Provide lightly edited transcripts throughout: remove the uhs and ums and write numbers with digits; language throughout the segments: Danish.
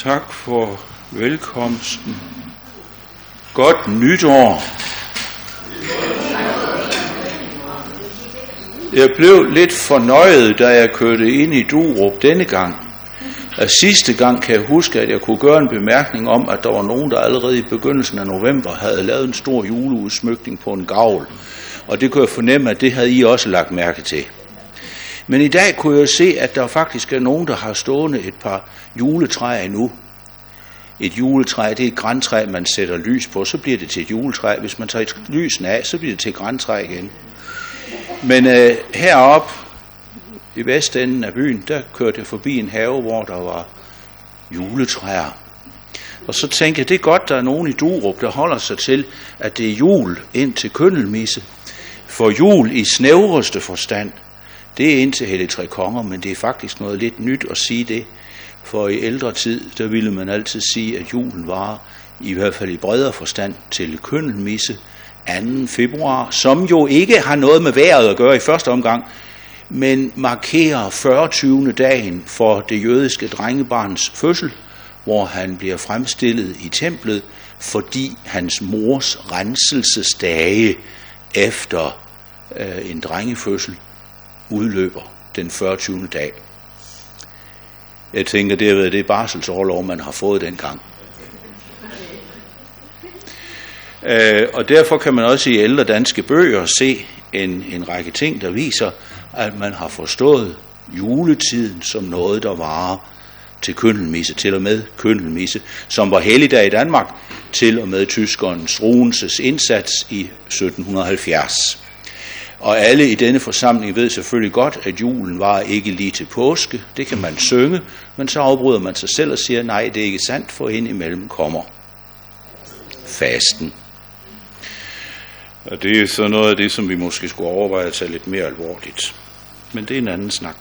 Tak for velkomsten. Godt nytår. Jeg blev lidt fornøjet, da jeg kørte ind i Durup denne gang. Sidste gang kan jeg huske, at jeg kunne gøre en bemærkning om, at der var nogen, der allerede i begyndelsen af november havde lavet en stor juleudsmykning på en gavl. Og det kunne jeg fornemme, at det havde I også lagt mærke til. Men i dag kunne jeg se, at der faktisk er nogen, der har stående et par juletræer endnu. Et juletræ, det er et grantræ, man sætter lys på, så bliver det til et juletræ. Hvis man tager lysene af, så bliver det til et grantræ igen. Men heroppe i vestenden af byen, der kørte jeg forbi en have, hvor der var juletræer. Og så tænkte jeg, det er godt, der er nogen i Durup, der holder sig til, at det er jul ind til køndelmisse. For jul i snævreste forstand, det er indtil Hellig Tre Konger, men det er faktisk noget lidt nyt at sige det. For i ældre tid, der ville man altid sige, at julen var, i hvert fald i bredere forstand, til køndelmisse 2. februar, som jo ikke har noget med vejret at gøre i første omgang, men markerer 40. dagen for det jødiske drengebarns fødsel, hvor han bliver fremstillet i templet, fordi hans mors renselsesdage efter en drengefødsel udløber den 40. dag. Jeg tænker, det er barselsorlov, man har fået dengang. Og derfor kan man også i ældre danske bøger se en række ting, der viser, at man har forstået juletiden som noget, der varer til køndelmisse, til og med køndelmisse, som var helligdag i Danmark, til og med tyskeren Struensees indsats i 1770. Og alle i denne forsamling ved selvfølgelig godt, at julen var ikke lige til påske. Det kan man synge, men så afbryder man sig selv og siger, nej, det er ikke sandt, for indimellem kommer fasten. Og det er så noget af det, som vi måske skulle overveje at tage lidt mere alvorligt. Men det er en anden snak.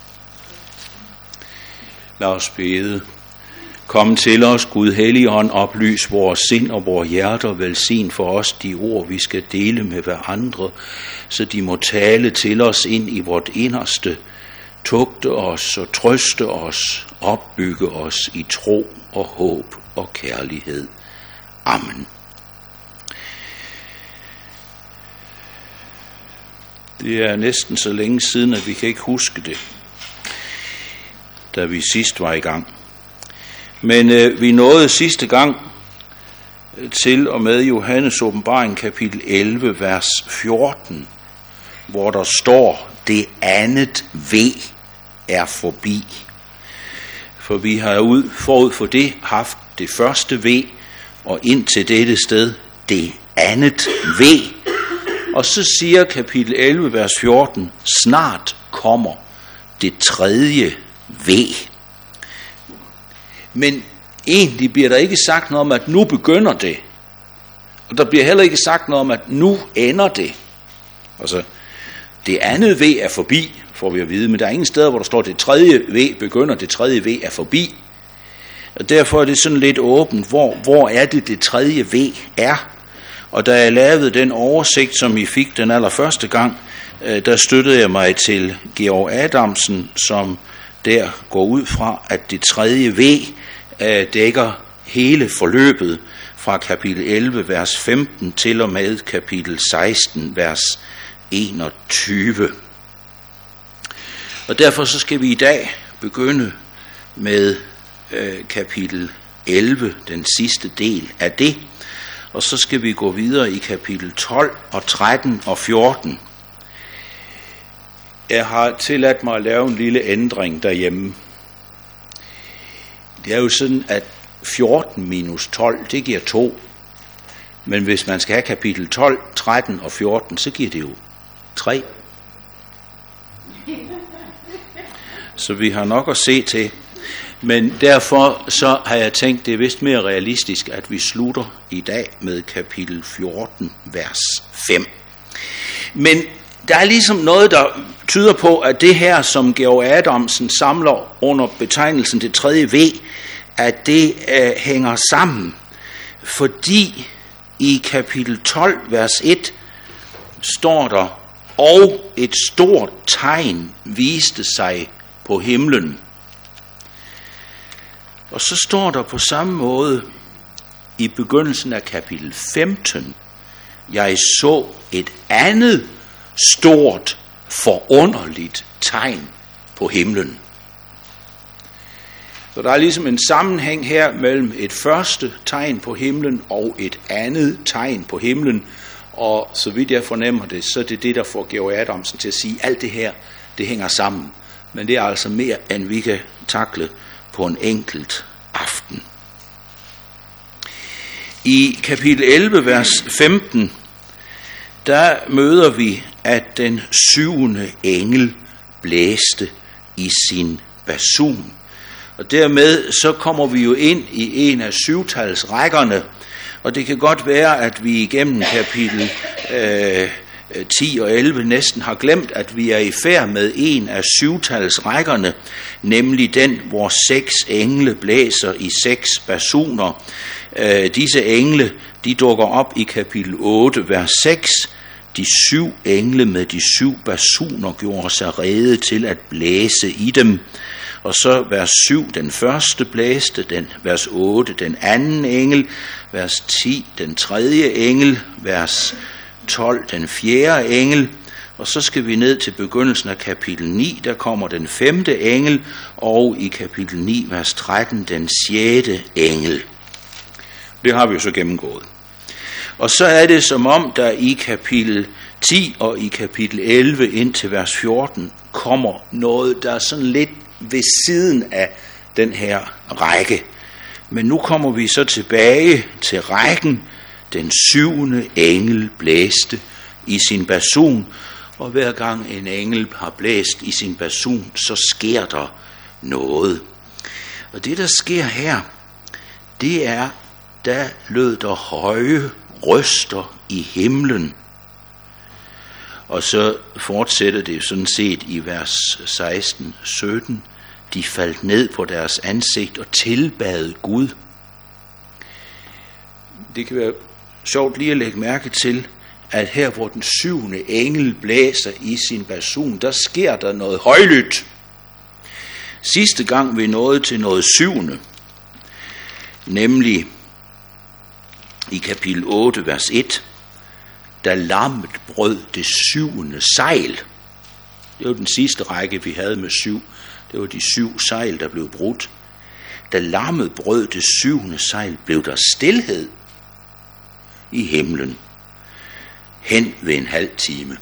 Lad os bede. Kom til os, Gud Helligånd, oplys vores sind og vores hjerter, velsign for os de ord, vi skal dele med hverandre, så de må tale til os ind i vort inderste, tugte os og trøste os, opbygge os i tro og håb og kærlighed. Amen. Det er næsten så længe siden, at vi kan ikke huske det, da vi sidst var i gang. Men vi nåede sidste gang til og med Johannes åbenbaring kapitel 11, vers 14, hvor der står, det andet ve er forbi. For vi har forud for det haft det første ve, og ind til dette sted det andet ve. Og så siger kapitel 11, vers 14, snart kommer det tredje ve. Men egentlig bliver der ikke sagt noget om, at nu begynder det. Og der bliver heller ikke sagt noget om, at nu ender det. Altså, det andet ve er forbi, får vi at vide, men der er ingen steder, hvor der står, det tredje ve begynder, det tredje ve er forbi. Og derfor er det sådan lidt åbent, hvor er det tredje ve er. Og da jeg lavede den oversigt, som I fik den allerførste gang, der støttede jeg mig til Georg Adamsen, som der går ud fra, at det tredje ve dækker hele forløbet fra kapitel 11, vers 15 til og med kapitel 16, vers 21. Og derfor så skal vi i dag begynde med kapitel 11, den sidste del af det. Og så skal vi gå videre i kapitel 12 og 13 og 14. Jeg har tilladt mig at lave en lille ændring derhjemme. Det er jo sådan, at 14 minus 12, det giver 2. Men hvis man skal have kapitel 12, 13 og 14, så giver det jo 3. Så vi har nok at se til. Men derfor så har jeg tænkt, det er vist mere realistisk, at vi slutter i dag med kapitel 14, vers 5. Men der er ligesom noget, der tyder på, at det her, som Georg Adamsen samler under betegnelsen det tredje ve, at det hænger sammen. Fordi i kapitel 12, vers 1, står der, og et stort tegn viste sig på himlen. Og så står der på samme måde i begyndelsen af kapitel 15, jeg så et andet stort, forunderligt tegn på himlen. Så der er ligesom en sammenhæng her mellem et første tegn på himlen og et andet tegn på himlen. Og så vidt jeg fornemmer det, så er det det, der får Georg Adamsen til at sige, at alt det her, det hænger sammen. Men det er altså mere, end vi kan takle på en enkelt aften. I kapitel 11, vers 15, der møder vi, at den 7. engel blæste i sin basun. Og dermed så kommer vi jo ind i en af 7-talsrækkerne, og det kan godt være, at vi igennem kapitel 10 og 11 næsten har glemt, at vi er i færd med en af 7-talsrækkerne, nemlig den, hvor 6 engle blæser i 6 basuner. Disse engle, de dukker op i kapitel 8, vers 6. De 7 engle med de 7 basuner gjorde sig rede til at blæse i dem. Og så vers 7, den første blæste, vers 8, den anden engel, vers 10, den tredje engel, vers 12, den fjerde engel, og så skal vi ned til begyndelsen af kapitel 9, der kommer den 5. engel, og i kapitel 9, vers 13, den 6. engel. Det har vi jo så gennemgået. Og så er det som om, der i kapitel 10 og i kapitel 11 indtil vers 14 kommer noget, der er sådan lidt ved siden af den her række. Men nu kommer vi så tilbage til rækken. Den 7. engel blæste i sin basun, og hver gang en engel har blæst i sin basun, så sker der noget. Og det, der sker her, det er, der lød der høje røster i himlen. Og så fortsætter det sådan set i vers 16-17. De faldt ned på deres ansigt og tilbad Gud. Det kan være sjovt lige at lægge mærke til, at her hvor den 7. engel blæser i sin basun, der sker der noget højlydt. Sidste gang vi nåede til noget 7. Nemlig i kapitel 8, vers 1, da lammet brød det 7. sejl. Det var den sidste række, vi havde med 7. Det var de 7 sejl, der blev brudt. Da lammet brød det 7. sejl, blev der stilhed i himlen hen ved en halv time.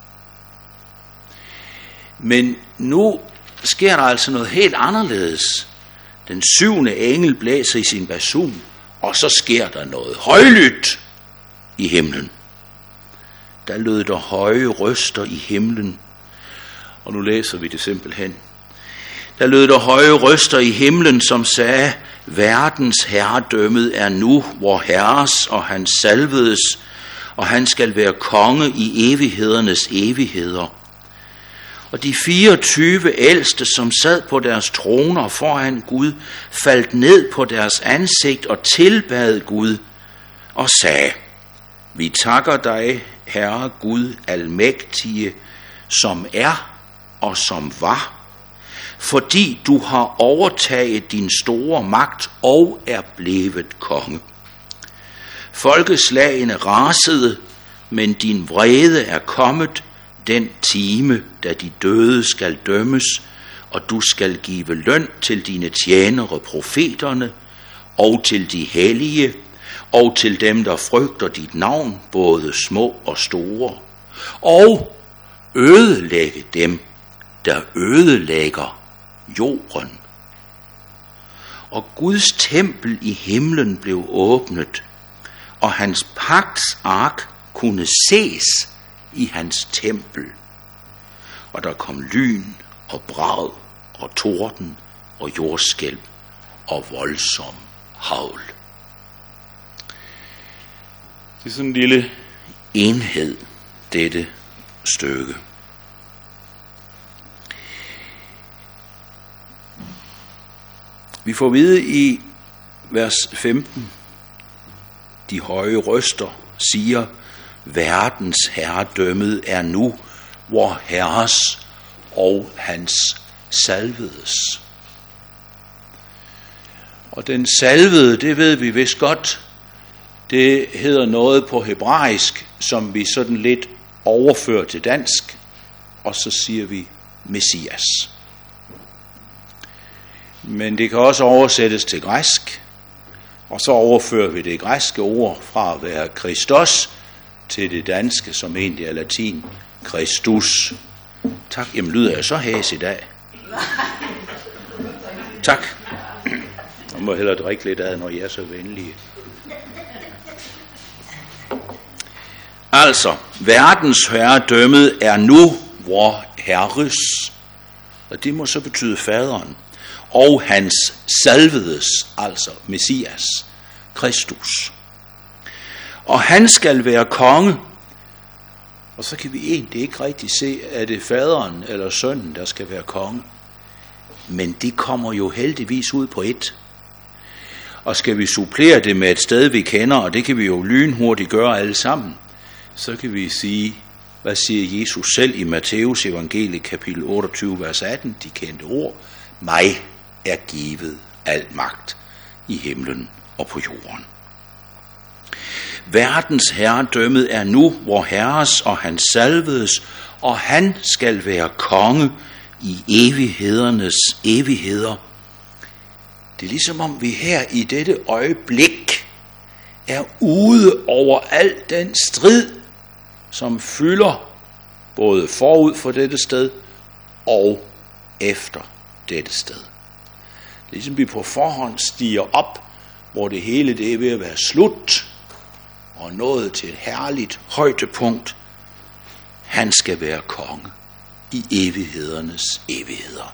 Men nu sker der altså noget helt anderledes. Den 7. engel blæser i sin basun, og så sker der noget højlydt i himlen. Der lød der høje røster i himlen, og nu læser vi det simpelthen. Der lød der høje røster i himlen, som sagde, verdens herredømmet er nu, hvor herres og hans salvedes, og han skal være konge i evighedernes evigheder. Og de 24 ældste, som sad på deres troner foran Gud, faldt ned på deres ansigt og tilbad Gud og sagde, vi takker dig, Herre Gud almægtige, som er og som var, fordi du har overtaget din store magt og er blevet konge. Folkeslagene rasede, men din vrede er kommet, den time, da de døde skal dømmes, og du skal give løn til dine tjenere profeterne, og til de hellige, og til dem, der frygter dit navn, både små og store, og ødelægge dem, der ødelægger jorden. Og Guds tempel i himlen blev åbnet, og hans pagts ark kunne ses i hans tempel. Og der kom lyn og brag og torden og jordskælv og voldsom hagl. Det er sådan en lille enhed, dette stykke. Vi får vide i vers 15, de høje røster siger, verdens herredømmet er nu, hvor herres og hans salvedes. Og den salvede, det ved vi vist godt, det hedder noget på hebraisk, som vi sådan lidt overfører til dansk, og så siger vi Messias. Men det kan også oversættes til græsk, og så overfører vi det græske ord fra at være Christos til det danske, som egentlig er latin, Christus. Tak. Jamen lyder jeg så hæs i dag? Tak. Jeg må hellere drikke lidt af, når I er så venlige. Altså, verdens herredømmet er nu vor Herres, og det må så betyde faderen, og hans salvedes, altså Messias, Kristus. Og han skal være konge, og så kan vi egentlig ikke rigtig se, at det er faderen eller sønnen, der skal være konge. Men det kommer jo heldigvis ud på et. Og skal vi supplere det med et sted, vi kender, og det kan vi jo lynhurtigt gøre alle sammen, så kan vi sige, hvad siger Jesus selv i Matteus evangeliet kapitel 28, vers 18, de kendte ord, mig er givet al magt i himlen og på jorden. Verdens herredømmet er nu vor Herres og hans salvedes, og han skal være konge i evighedernes evigheder. Det er ligesom om vi her i dette øjeblik er ude over al den strid, som fylder både forud for dette sted og efter dette sted. Ligesom vi på forhånd stiger op, hvor det hele det er ved at være slut, og nået til et herligt højdepunkt. Han skal være konge i evighedernes evigheder.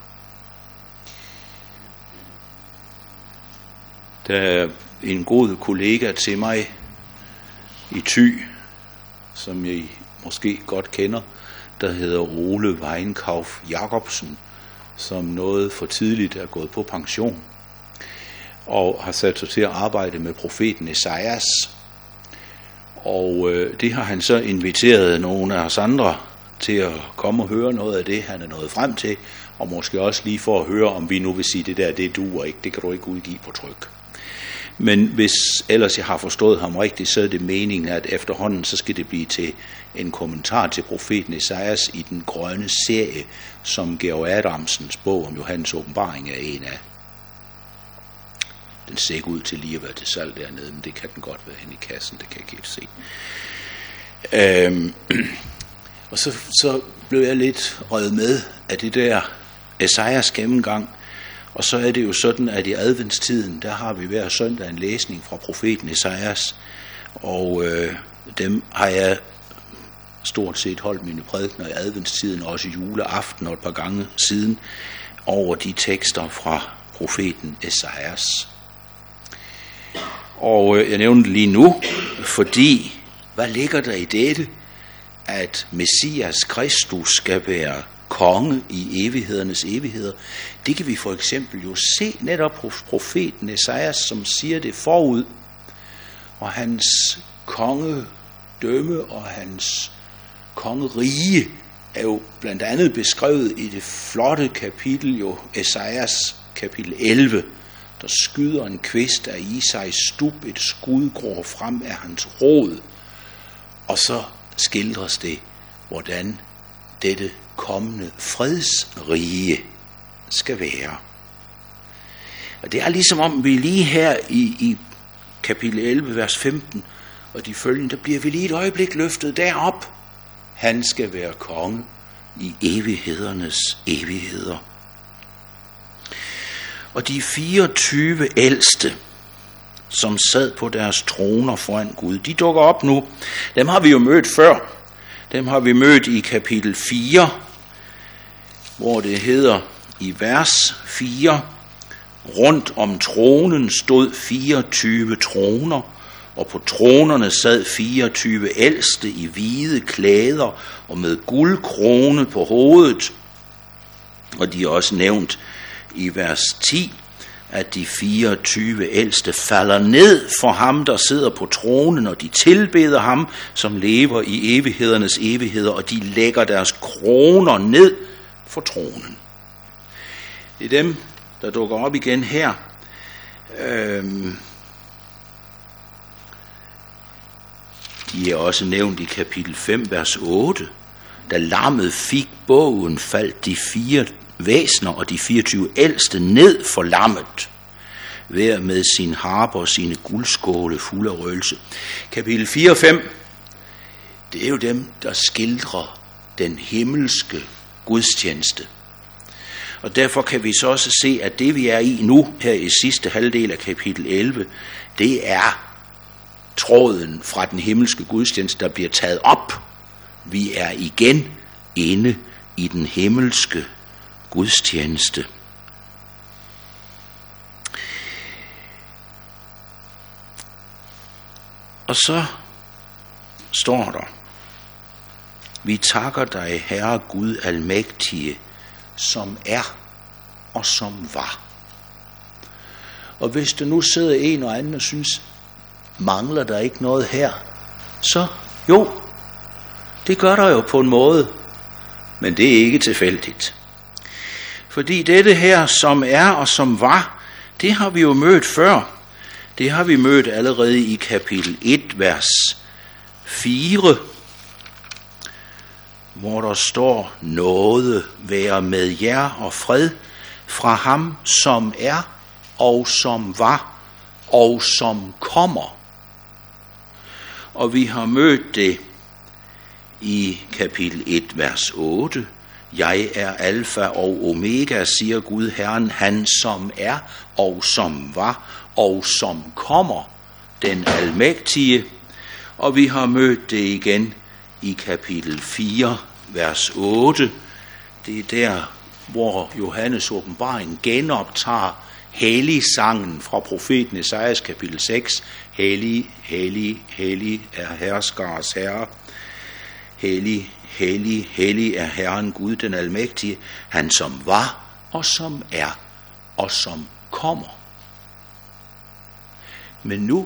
Der er en god kollega til mig i Thy, som jeg måske godt kender, der hedder Ole Weinkauf Jacobsen, som noget for tidligt er gået på pension, og har sat sig til at arbejde med profeten Esajas. Og det har han så inviteret nogle af os andre til at komme og høre noget af det, han er nået frem til, og måske også lige for at høre, om vi nu vil sige, det duer ikke, det kan du ikke udgive på tryk. Men hvis ellers jeg har forstået ham rigtigt, så er det meningen, at efterhånden så skal det blive til en kommentar til profeten Esajas i den grønne serie, som Georg Adamsens bog om Johannes åbenbaring er en af. Den ser ikke ud til lige at være til salg dernede, men det kan den godt være hen i kassen, det kan jeg ikke helt se. Og så blev jeg lidt røget med af det der Esajas gennemgang, og så er det jo sådan, at i adventstiden, der har vi hver søndag en læsning fra profeten Esajas, og dem har jeg stort set holdt mine prædikener i adventstiden, også juleaften og et par gange siden, over de tekster fra profeten Esajas. Og jeg nævner det lige nu, fordi, hvad ligger der i dette, at Messias Kristus skal være konge i evighedernes evigheder? Det kan vi for eksempel jo se netop hos profeten Esajas, som siger det forud, og hans kongedømme og hans kongerige er jo blandt andet beskrevet i det flotte kapitel, jo Esajas kapitel 11, der skyder en kvist af Isais stub, et skud går frem af hans rod, og så skildres det, hvordan dette kommende fredsrige skal være. Og det er ligesom om vi lige her i kapitel 11, vers 15, og de følgende, der bliver vi lige et øjeblik løftet derop. Han skal være konge i evighedernes evigheder. Og de 24 ældste, som sad på deres troner foran Gud, de dukker op nu. Dem har vi jo mødt før. Dem har vi mødt i kapitel 4, hvor det hedder i vers 4, rundt om tronen stod 24 troner, og på tronerne sad 24 ældste i hvide klæder og med guldkrone på hovedet. Og de er også nævnt i vers 10, at de 24 ældste falder ned for ham, der sidder på tronen, og de tilbeder ham, som lever i evighedernes evigheder, og de lægger deres kroner ned for tronen. Det er dem, der dukker op igen her. De er også nævnt i kapitel 5, vers 8. Da lammet fik bogen, faldt de 4 væsner og de 24 ældste ned for lammet, hver med sin harpe og sine guldskåle fulde af røgelse. Kapitel 4 og 5, det er jo dem, der skildrer den himmelske gudstjeneste. Og derfor kan vi så også se, at det vi er i nu, her i sidste halvdel af kapitel 11, det er tråden fra den himmelske gudstjeneste, der bliver taget op. Vi er igen inde i den himmelske gudstjeneste. Og så står der: Vi takker dig, Herre Gud almægtige, som er og som var. Og hvis der nu sidder en og anden og synes, mangler der ikke noget her, så jo, det gør der jo på en måde, men det er ikke tilfældigt. Fordi dette her, som er og som var, det har vi jo mødt før. Det har vi mødt allerede i kapitel 1, vers 4, hvor der står: nåde være med jer og fred fra ham, som er og som var og som kommer. Og vi har mødt det i kapitel 1, vers 8. Jeg er alfa og omega, siger Gud Herren, han som er og som var og som kommer, den almægtige. Og vi har mødt det igen i kapitel 4, vers 8. Det er der, hvor Johannes åbenbaring genoptager helligsangen fra profeten Esajas kapitel 6. Hellig, hellig, hellig er herskers herre. Hellig, hellig, hellig er Herren Gud den almægtige, han som var og som er og som kommer. Men nu,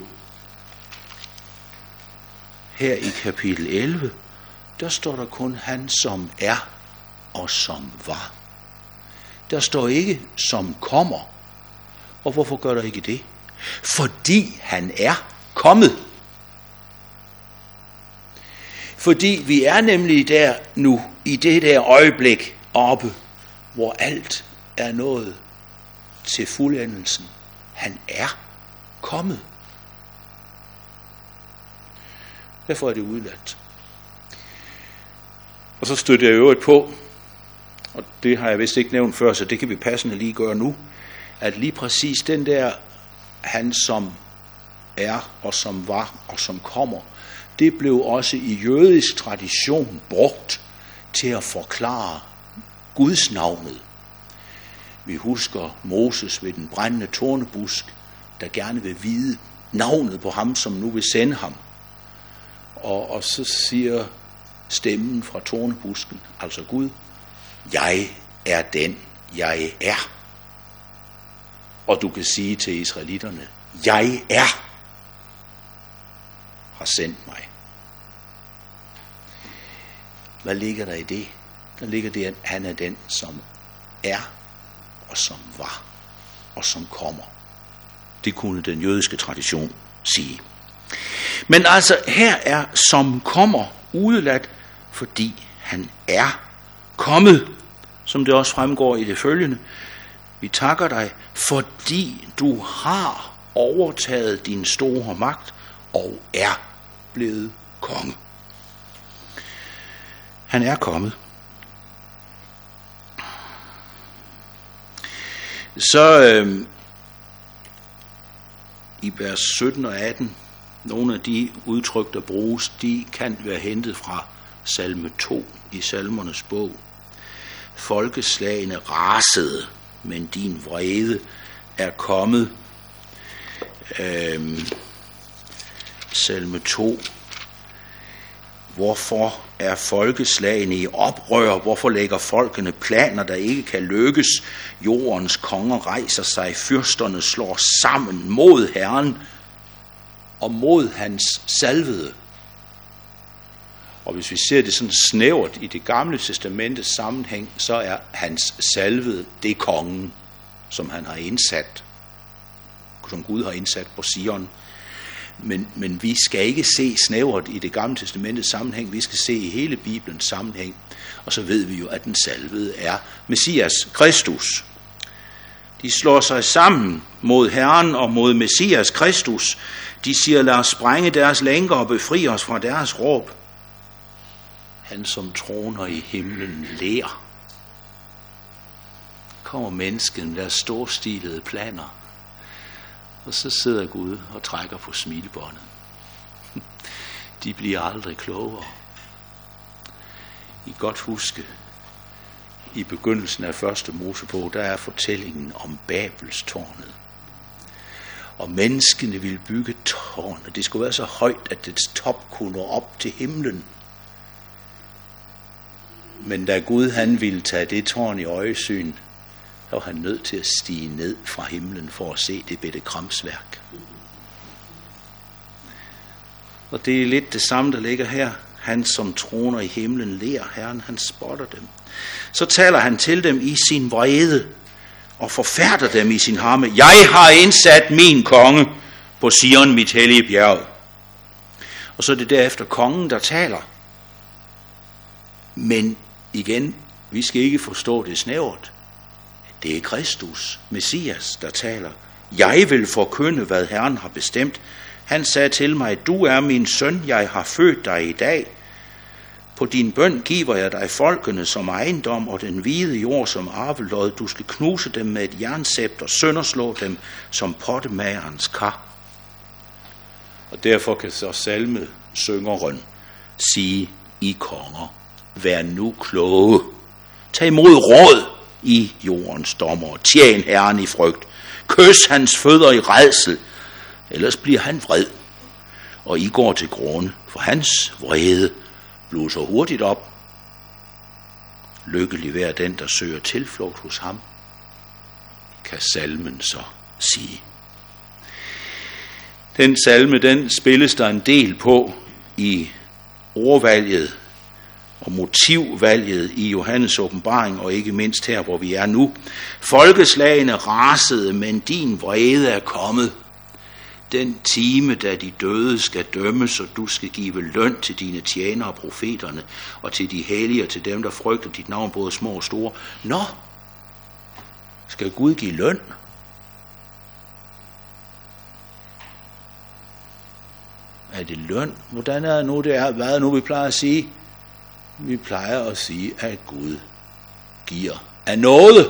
her i kapitel 11, der står der kun han som er og som var. Der står ikke som kommer. Og hvorfor gør der ikke det? Fordi han er kommet. Fordi vi er nemlig der nu, i det der øjeblik oppe, hvor alt er nået til fuldendelsen. Han er kommet. Derfor er det udladt. Og så støtter jeg øvrigt på, og det har jeg vist ikke nævnt før, så det kan vi passende lige gøre nu, at lige præcis den der, han som er og som var og som kommer, det blev også i jødisk tradition brugt til at forklare Guds navnet. Vi husker Moses ved den brændende tornebusk, der gerne vil vide navnet på ham, som nu vil sende ham. Og så siger stemmen fra tornebusken, altså Gud, jeg er den, jeg er. Og du kan sige til israelitterne, jeg er, har sendt mig. Hvad ligger der i det? Der ligger det, at han er den, som er og som var og som kommer. Det kunne den jødiske tradition sige. Men altså her er som kommer udeladt, fordi han er kommet, som det også fremgår i det følgende. Vi takker dig, fordi du har overtaget din store magt og er blevet konge. Han er kommet. Så i vers 17 og 18, nogle af de udtryk, der bruges, de kan være hentet fra salme 2 i salmernes bog. Folkeslagene rasede, men din vrede er kommet. Salme 2. Hvorfor er folkeslagene i oprør? Hvorfor lægger folkene planer, der ikke kan lykkes? Jordens konger rejser sig, fyrsterne slår sammen mod Herren og mod hans salvede. Og hvis vi ser det sådan snævert i det gamle testamentets sammenhæng, så er hans salvede det kongen, som han har indsat. som Gud har indsat på Sion. Men vi skal ikke se snævert i det gamle testamentets sammenhæng, vi skal se i hele Bibelens sammenhæng. Og så ved vi jo, at den salvede er Messias Kristus. De slår sig sammen mod Herren og mod Messias Kristus. De siger, lad os sprænge deres lænker og befri os fra deres råb. Han som troner i himlen ler. Kommer mennesket med deres storstilede planer. Og så sidder Gud og trækker på smilebåndet. De bliver aldrig klogere. I godt huske, i begyndelsen af første Mosebog, der er fortællingen om Babelstårnet. Og menneskene ville bygge tårnet. Det skulle være så højt, at dets top kunne nå op til himlen. Men da Gud han ville tage det tårn i øjesyn, så var han nødt til at stige ned fra himlen for at se det bitte kramsværk. Og det er lidt det samme, der ligger her. Han som troner i himlen ler, Herren han spotter dem. Så taler han til dem i sin vrede og forfærder dem i sin harme. Jeg har indsat min konge på Sion, mit hellige bjerg. Og så er det derefter kongen, der taler. Men igen, vi skal ikke forstå det snævert. Det er Kristus, Messias, der taler. Jeg vil forkynde, hvad Herren har bestemt. Han sagde til mig, du er min søn, jeg har født dig i dag. På din bøn giver jeg dig folkene som ejendom og den hvide jord som arvelod. Du skal knuse dem med et jernsæbt og sønderslå dem som pottemagerens kar. Og derfor kan så salmesyngeren sige, I konger, vær nu kloge. Tag imod råd i jordens dommer. Tjen Herren i frygt. Kys hans fødder i rædsel. Ellers bliver han vred. Og I går til grunde, for hans vrede bluser hurtigt op. Lykkelig vær den, der søger tilflugt hos ham, kan salmen så sige. Den salme, den spilles der en del på i ordvalget og motivvalget i Johannes åbenbaring, og ikke mindst her, hvor vi er nu. Folkeslagene rasede, men din vrede er kommet. Den time, da de døde skal dømmes, og du skal give løn til dine tjenere og profeterne, og til de hellige og til dem, der frygter dit navn, både små og store. Nå, skal Gud give løn? Er det løn? Hvordan er det nu, det er? Hvad er nu, vi plejer at sige? Vi plejer at sige, at Gud giver af nåde.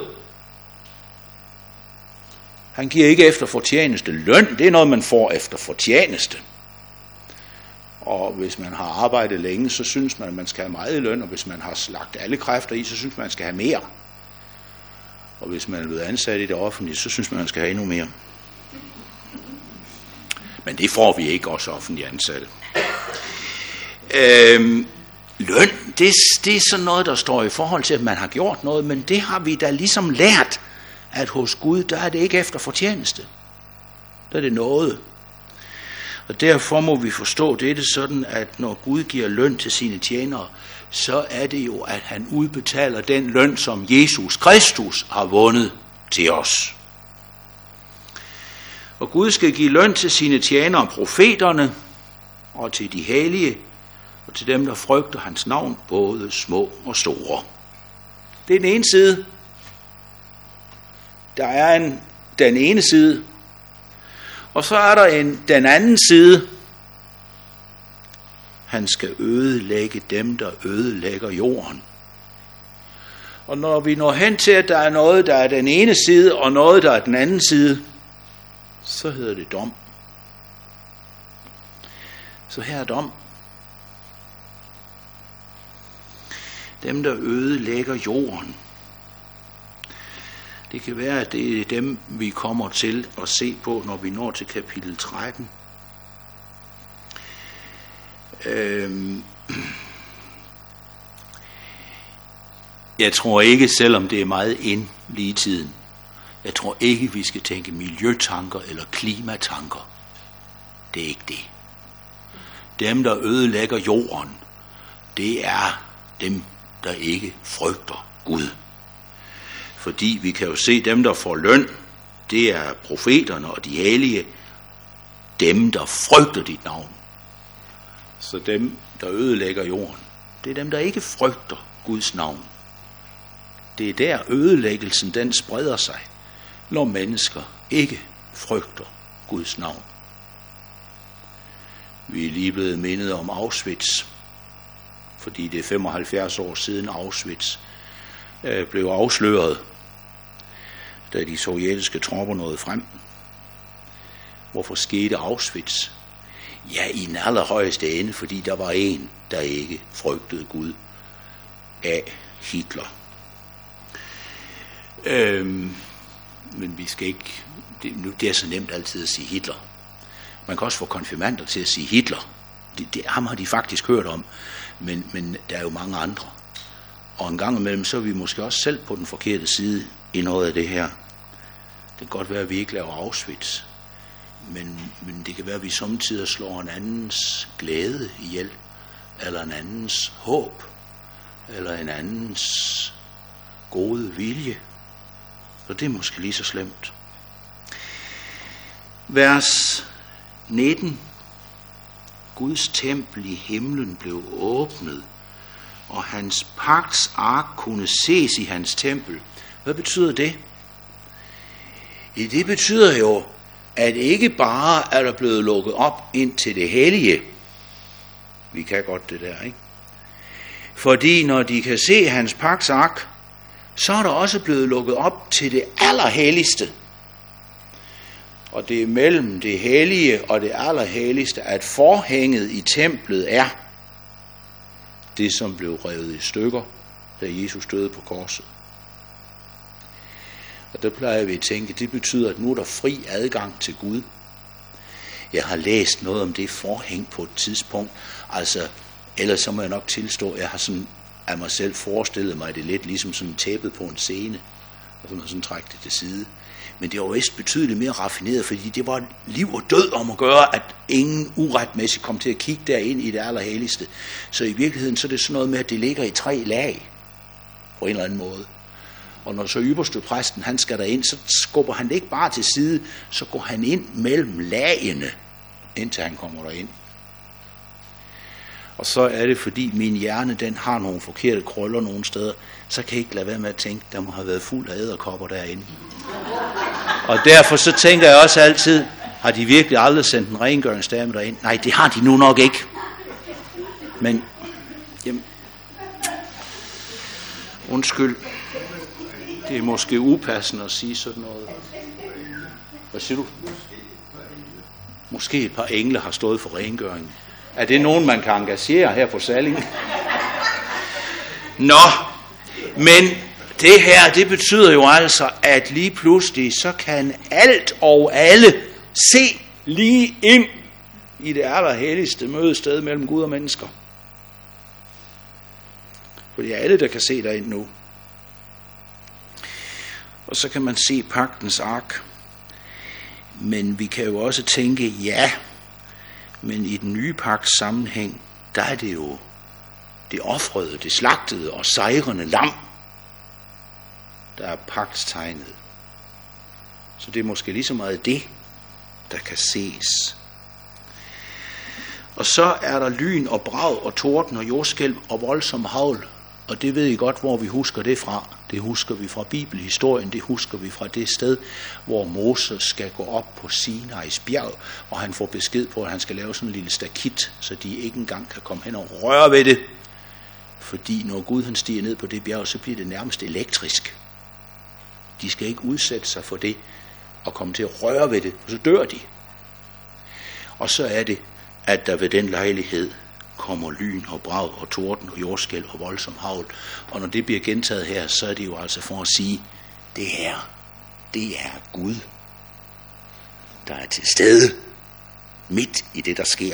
Han giver ikke efter fortjeneste løn. Det er noget, man får efter fortjeneste. Og hvis man har arbejdet længe, så synes man, at man skal have meget i løn. Og hvis man har slagt alle kræfter i, så synes man, at man skal have mere. Og hvis man er blevet ansat i det offentlige, så synes man, at man skal have endnu mere. Men det får vi ikke, også offentlige ansatte. Løn, det er sådan noget, der står i forhold til, at man har gjort noget, men det har vi da ligesom lært, at hos Gud, der er det ikke efter fortjeneste. Der er det noget. Og derfor må vi forstå dette sådan, at når Gud giver løn til sine tjenere, så er det jo, at han udbetaler den løn, som Jesus Kristus har vundet til os. Og Gud skal give løn til sine tjenere, profeterne, og til de hellige, og til dem, der frygter hans navn, både små og store. Det er den ene side. Der er den ene side, og så er der den anden side. Han skal ødelægge dem, der ødelægger jorden. Og når vi når hen til, at der er noget, der er den ene side, og noget, der er den anden side, så hedder det dom. Så her er dom. Dem, der ødelægger jorden. Det kan være, at det er dem, vi kommer til at se på, når vi når til kapitel 13. Jeg tror ikke, selvom det er meget ind lige i tiden, jeg tror ikke, vi skal tænke miljøtanker eller klimatanker. Det er ikke det. Dem, der ødelægger jorden, det er dem, der ikke frygter Gud. Fordi vi kan jo se dem, der får løn, det er profeterne og de hellige, dem der frygter dit navn. Så dem der ødelægger jorden, det er dem der ikke frygter Guds navn. Det er der ødelæggelsen den spreder sig, når mennesker ikke frygter Guds navn. Vi er lige blevet mindet om Auschwitz, fordi det er 75 år siden Auschwitz blev afsløret, da de sovjetiske tropper nåede frem. Hvorfor skete Auschwitz? Ja, i den allerhøjeste ende, fordi der var en, der ikke frygtede Gud, af Hitler. Men vi skal ikke, det er så nemt altid at sige Hitler. Man kan også få konfirmander til at sige Hitler. Ham har de faktisk hørt om, men der er jo mange andre. Og en gang imellem, så er vi måske også selv på den forkerte side i noget af det her. Det kan godt være, at vi ikke laver Auschwitz, men det kan være, at vi samtidig slår en andens glæde ihjel, eller en andens håb, eller en andens gode vilje. Så det er måske lige så slemt. Vers 19. Guds tempel i himlen blev åbnet, og hans pagts ark kunne ses i hans tempel. Hvad betyder det? Det betyder jo, at ikke bare er der blevet lukket op ind til det hellige. Vi kan godt det der, ikke? Fordi når de kan se hans pagts ark, så er der også blevet lukket op til det allerhelligste. Og det er mellem det hellige og det allerhelligste, at forhænget i templet er det, som blev revet i stykker, da Jesus døde på korset. Og der plejer vi at tænke, det betyder, at nu er der fri adgang til Gud. Jeg har læst noget om det forhæng på et tidspunkt. Altså, ellers så må jeg nok tilstå, jeg har sådan af mig selv forestillet mig det lidt ligesom sådan tæppet på en scene, og så man sådan trække det til side. Men det var vist betydeligt mere raffineret, fordi det var liv og død om at gøre, at ingen uretmæssigt kom til at kigge derind i det allerhelligste. Så i virkeligheden så er det sådan noget med, at det ligger i 3 lag på en eller anden måde. Og når så ypperste præsten, han skal derind, så skubber han det ikke bare til side, så går han ind mellem lagene, indtil han kommer derind. Og så er det, fordi min hjerne, den har nogle forkerte krøller nogle steder, så kan jeg ikke lade være med at tænke, der må have været fuld af edderkopper derinde. Og derfor så tænker jeg også altid, har de virkelig aldrig sendt en rengøringsdame derind? Nej, det har de nu nok ikke. Men, jamen, undskyld, det er måske upassende at sige sådan noget. Hvad siger du? Måske et par engle har stået for rengøringen. Er det nogen, man kan engagere her på Salling? Nå, men det her, det betyder jo altså, at lige pludselig, så kan alt og alle se lige ind i det allerhelligste mødested mellem Gud og mennesker. For det er alle, der kan se derind nu. Og så kan man se pagtens ark. Men vi kan jo også tænke, ja, men i den nye pagts sammenhæng, der er det jo det ofrede, det slagtede og sejrende lam, der er pagtstegnet. Så det er måske lige så meget det, der kan ses. Og så er der lyn og brag og torden og jordskælv og voldsom hagl. Og det ved I godt, hvor vi husker det fra. Det husker vi fra bibelhistorien, det husker vi fra det sted, hvor Moses skal gå op på Sinais bjerg, og han får besked på, at han skal lave sådan en lille stakit, så de ikke engang kan komme hen og røre ved det. Fordi når Gud han stiger ned på det bjerg, så bliver det nærmest elektrisk. De skal ikke udsætte sig for det, og komme til at røre ved det, og så dør de. Og så er det, at der ved den lejlighed kommer lyn og brag og torden og jordskælv og voldsom hagl. Og når det bliver gentaget her, så er det jo altså for at sige, det her, det er Gud, der er til stede midt i det, der sker.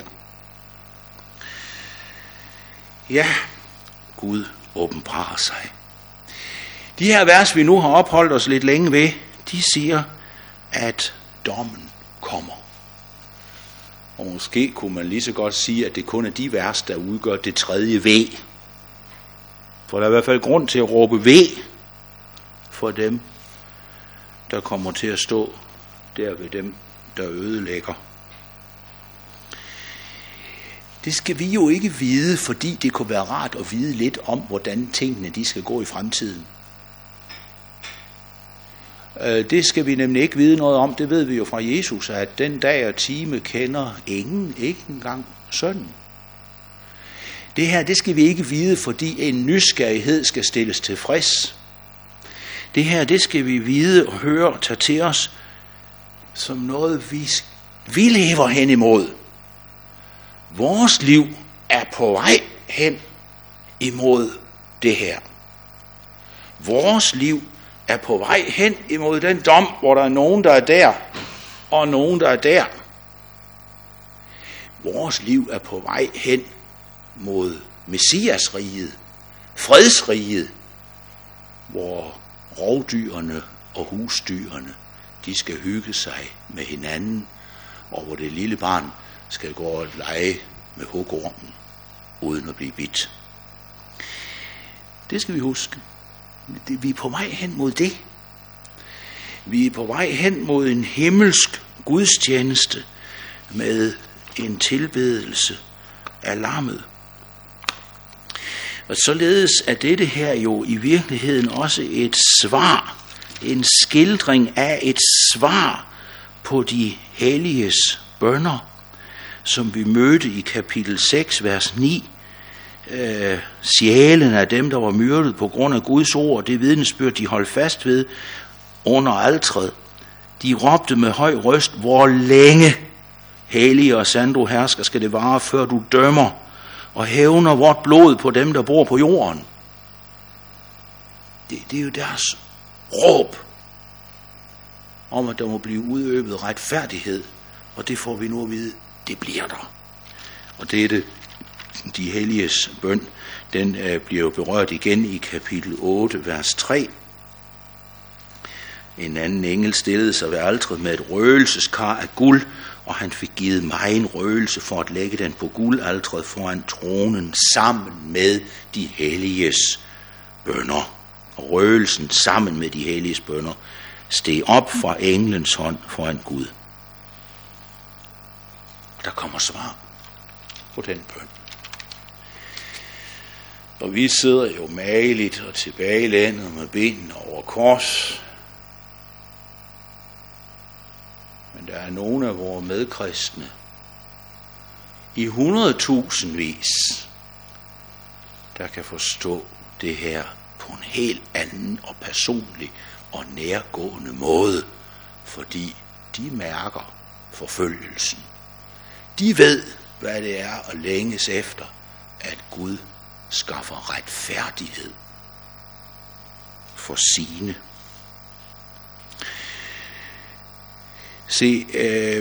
Ja, Gud åbenbarer sig. De her vers, vi nu har opholdt os lidt længe ved, de siger, at dommen kommer. Og måske kunne man lige så godt sige, at det kun er de vers, der udgør det 3. V. For der er i hvert fald grund til at råbe V for dem, der kommer til at stå der ved dem, der ødelægger. Det skal vi jo ikke vide, fordi det kunne være rart at vide lidt om, hvordan tingene de skal gå i fremtiden. Det skal vi nemlig ikke vide noget om. Det ved vi jo fra Jesus, at den dag og time kender ingen, ikke engang sønnen. Det her, det skal vi ikke vide, fordi en nysgerrighed skal stilles tilfreds. Det her, det skal vi vide og høre og tage til os som noget, vi lever hen imod. Vores liv er på vej hen imod det her. Vores liv er på vej hen imod den dom, hvor der er nogen, der er der, og nogen, der er der. Vores liv er på vej hen mod Messiasriget, fredsriget, hvor rovdyrene og husdyrene, de skal hygge sig med hinanden, og hvor det lille barn skal gå og lege med hugormen, uden at blive bidt. Det skal vi huske. Vi er på vej hen mod det. Vi er på vej hen mod en himmelsk gudstjeneste med en tilbedelse af lammet. Og således er dette her jo i virkeligheden også et svar, en skildring af et svar på de helliges bønner, som vi mødte i kapitel 6, vers 9. Sjælen af dem, der var myrdet på grund af Guds ord, det vidnesbyrd, de holdt fast ved under alteret. De råbte med høj røst, hvor længe, hellige og sand du hersker, skal det vare, før du dømmer og hævner vort blod på dem, der bor på jorden. Det er jo deres råb om, at der må blive udøvet retfærdighed, og det får vi nu at vide, det bliver der. Og det er det, de helliges bøn, den bliver jo berørt igen i kapitel 8, vers 3. En anden engel stillede sig ved alteret med et røgelseskar af guld, og han fik givet mig en røgelse for at lægge den på guldalteret foran tronen sammen med de helliges bønner. Og røgelsen sammen med de helliges bønner steg op fra englens hånd foran Gud. Der kommer svar på den bøn. Og vi sidder jo mageligt og tilbagelænet med benene over kors. Men der er nogle af vores medkristne i 100.000vis, der kan forstå det her på en helt anden og personlig og nærgående måde, fordi de mærker forfølgelsen. De ved, hvad det er at længes efter, at Gud skaffer retfærdighed for sine. Se,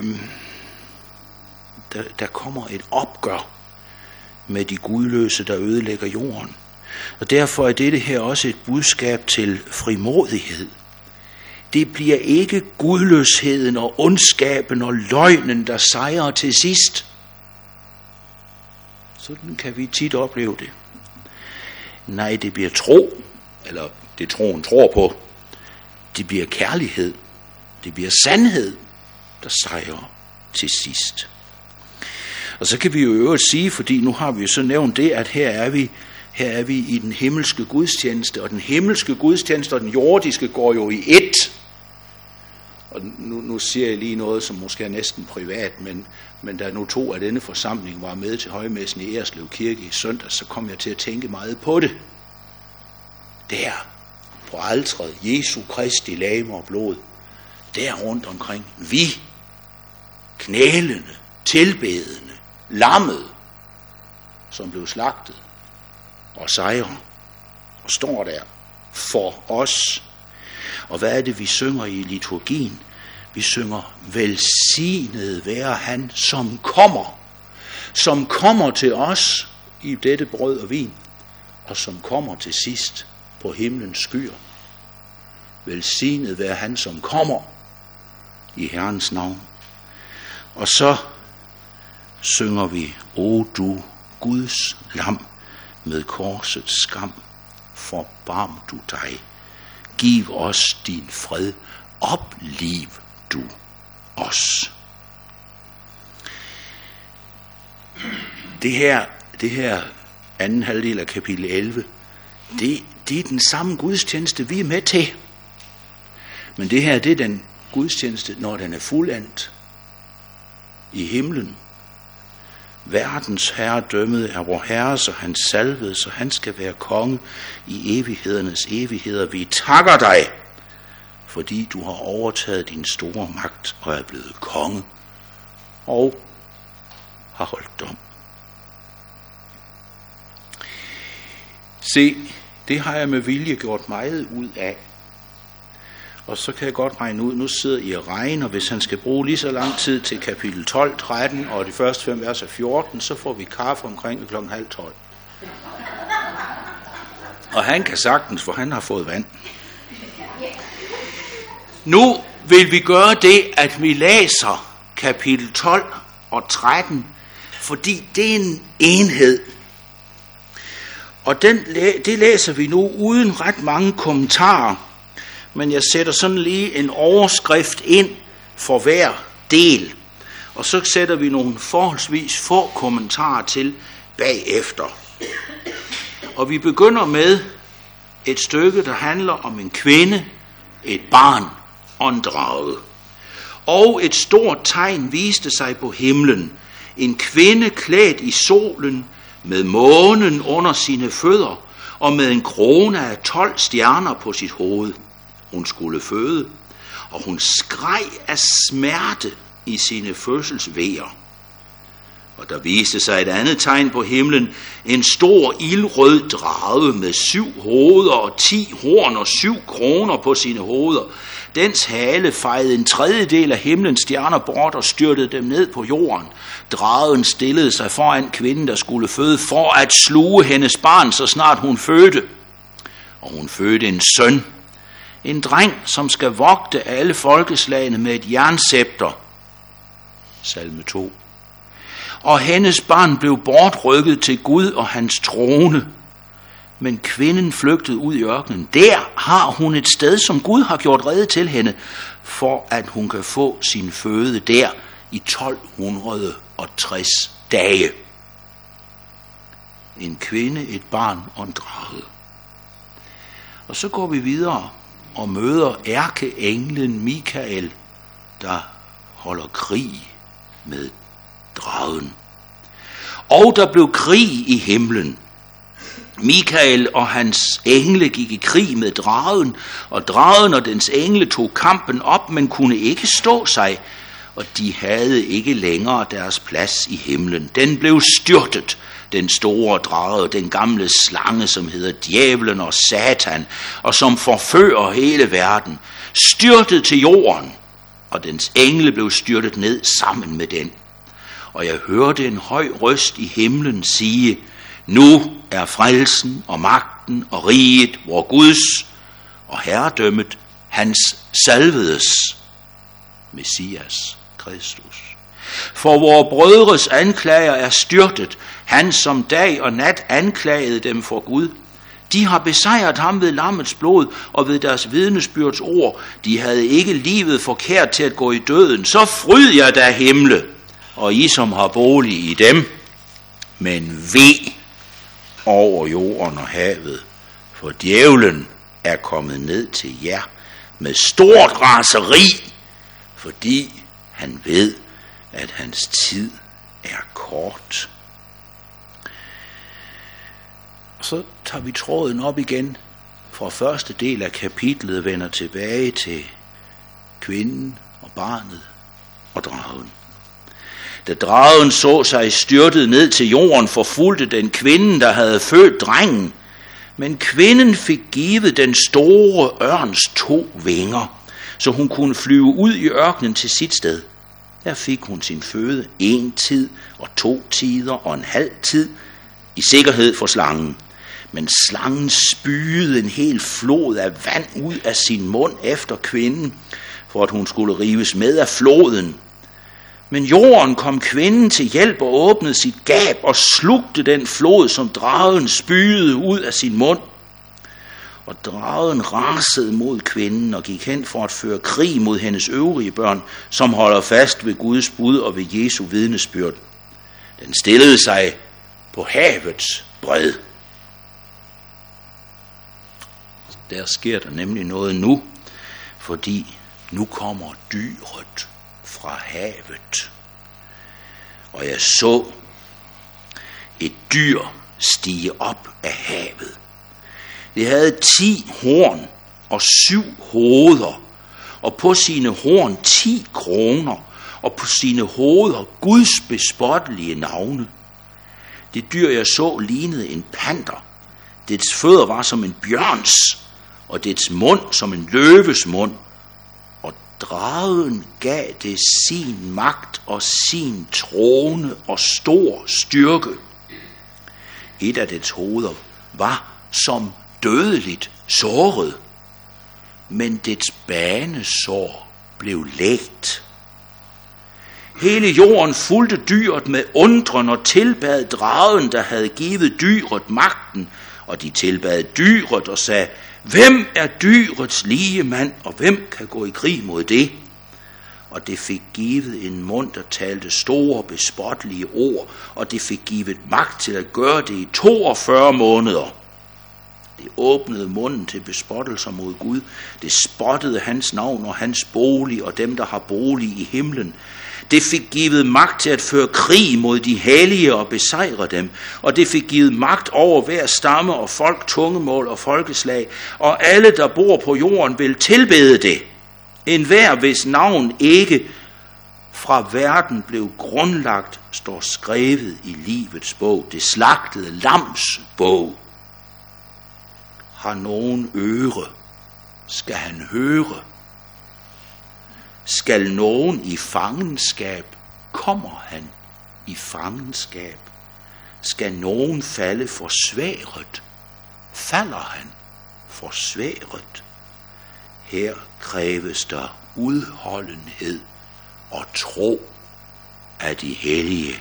der kommer et opgør med de gudløse, der ødelægger jorden. Og derfor er dette her også et budskab til frimodighed. Det bliver ikke gudløsheden og ondskaben og løgnen, der sejrer til sidst. Sådan kan vi tit opleve det. Nej, det bliver tro, eller det troen tror på. Det bliver kærlighed. Det bliver sandhed, der sejrer til sidst. Og så kan vi jo øvrigt sige, fordi nu har vi jo så nævnt det, at her er vi i den himmelske gudstjeneste, og den himmelske gudstjeneste og den jordiske går jo i ét. Og nu siger jeg lige noget, som måske er næsten privat, men da nu 2 af denne forsamling var med til højmessen i Erslev Kirke i søndag, så kom jeg til at tænke meget på det. Der, på alteret, Jesu Kristi legeme og blod, der rundt omkring, vi, knælende, tilbedende, lammet, som blev slagtet og sejrer, og står der for os. Og hvad er det, vi synger i liturgien? Vi synger, velsignet være han, som kommer til os i dette brød og vin, og som kommer til sidst på himlens skyer. Velsignet være han, som kommer i Herrens navn. Og så synger vi, o du Guds lam med korsets skam, forbarm du dig. Giv os din fred opliv du os. Det her anden halvdel af kapitel 11, det er den samme gudstjeneste, vi er med til. Men det her, det er den gudstjeneste, når den er fuldendt i himlen. Verdens herredømme er vor Herre, så han salvede, så han skal være konge i evighedernes evigheder. Vi takker dig, fordi du har overtaget din store magt og er blevet konge og har holdt dom. Se, det har jeg med vilje gjort meget ud af. Og så kan jeg godt regne ud, nu sidder I og regner, hvis han skal bruge lige så lang tid til kapitel 12, 13 og de første 5 vers af 14, så får vi kaffe omkring kl. 11:30. Og han kan sagtens, for han har fået vand. Nu vil vi gøre det, at vi læser kapitel 12 og 13, fordi det er en enhed. Og det læser vi nu uden ret mange kommentarer, men jeg sætter sådan lige en overskrift ind for hver del. Og så sætter vi nogle forholdsvis få kommentarer til bagefter. Og vi begynder med et stykke, der handler om en kvinde, et barn og en drage. Og et stort tegn viste sig på himlen. En kvinde klædt i solen, med månen under sine fødder, og med en krone af 12 stjerner på sit hoved. Hun skulle føde, og hun skreg af smerte i sine fødselsvejer. Og der viste sig et andet tegn på himlen, en stor ildrød drage med 7 hoveder og 10 horn og 7 kroner på sine hoveder. Dens hale fejede en tredjedel af himlens stjerner bort og styrtede dem ned på jorden. Dragen stillede sig foran kvinden, der skulle føde, for at sluge hendes barn, så snart hun fødte. Og hun fødte en søn, en dreng, som skal vogte alle folkeslagene med et jernscepter. Salme 2. Og hendes barn blev bortrykket til Gud og hans trone. Men kvinden flygtede ud i ørkenen. Der har hun et sted, som Gud har gjort rede til hende, for at hun kan få sin føde der i 1260 dage. En kvinde, et barn og en drage. Og så går vi videre og møder ærkeenglen Mikael, der holder krig med dragen. Og der blev krig i himlen. Mikael og hans engle gik i krig med dragen, og dragen og dens engle tog kampen op, men kunne ikke stå sig, og de havde ikke længere deres plads i himlen. Den blev styrtet, den store drage, den gamle slange, som hedder djævlen og Satan, og som forfører hele verden, styrtet til jorden, og dens engle blev styrtet ned sammen med den. Og jeg hørte en høj røst i himlen sige, nu er frelsen og magten og riget vor Guds, og herredømmet hans salvedes, Messias Kristus. For vore brødres anklager er styrtet, han som dag og nat anklagede dem for Gud. De har besejret ham ved lammets blod og ved deres vidnesbyrds ord. De havde ikke livet forkert til at gå i døden. Så fryd jer da, himle, og I som har bolig i dem. Men ve over jorden og havet, for djævlen er kommet ned til jer med stort raseri, fordi han ved, at hans tid er kort. Og så tager vi tråden op igen fra første del af kapitlet, vender tilbage til kvinden og barnet og dragen. Da dragen så sig styrtet ned til jorden, forfulgte den kvinden, der havde født drengen. Men kvinden fik givet den store ørns 2 vinger, så hun kunne flyve ud i ørkenen til sit sted. Der fik hun sin føde 1 tid og 2 tider og en halv tid i sikkerhed for slangen. Men slangen spyede en hel flod af vand ud af sin mund efter kvinden, for at hun skulle rives med af floden. Men jorden kom kvinden til hjælp og åbnede sit gab og slugte den flod, som dragen spyede ud af sin mund. Og Og dragen rasede mod kvinden og gik hen for at føre krig mod hendes øvrige børn, som holder fast ved Guds bud og ved Jesu vidnesbyrd. Den stillede sig på havets bred. Der sker der nemlig noget nu, fordi nu kommer dyret fra havet. Og jeg så et dyr stige op af havet. Det havde 10 horn og 7 hoveder, og på sine horn 10 kroner, og på sine hoveder Guds bespottelige navne. Det dyr, jeg så, lignede en panter. Dets fødder var som en bjørns, og dets mund som en løves mund. Og dragen gav det sin magt og sin trone og stor styrke. Et af dets hoveder var som dødeligt såret, men dets banesår blev lægt. Hele jorden fulgte dyret med undren og tilbad dragen, der havde givet dyret magten, og de tilbad dyret og sagde, hvem er dyrets lige mand, og hvem kan gå i krig mod det? Og det fik givet en mund, der talte store, bespottelige ord, og det fik givet magt til at gøre det i 42 måneder. Det åbnede munden til bespottelser mod Gud. Det spottede hans navn og hans bolig og dem, der har bolig i himlen. Det fik givet magt til at føre krig mod de hellige og besejre dem. Og det fik givet magt over hver stamme og folk, tungemål og folkeslag. Og alle, der bor på jorden, vil tilbede det. Enhver, hvis navn ikke fra verden blev grundlagt, står skrevet i livets bog, det slagtede lams bog. Har nogen øre, skal han høre. Skal nogen i fangenskab, kommer han i fangenskab. Skal nogen falde for sværet, falder han for sværet. Her kræves der udholdenhed og tro af de hellige.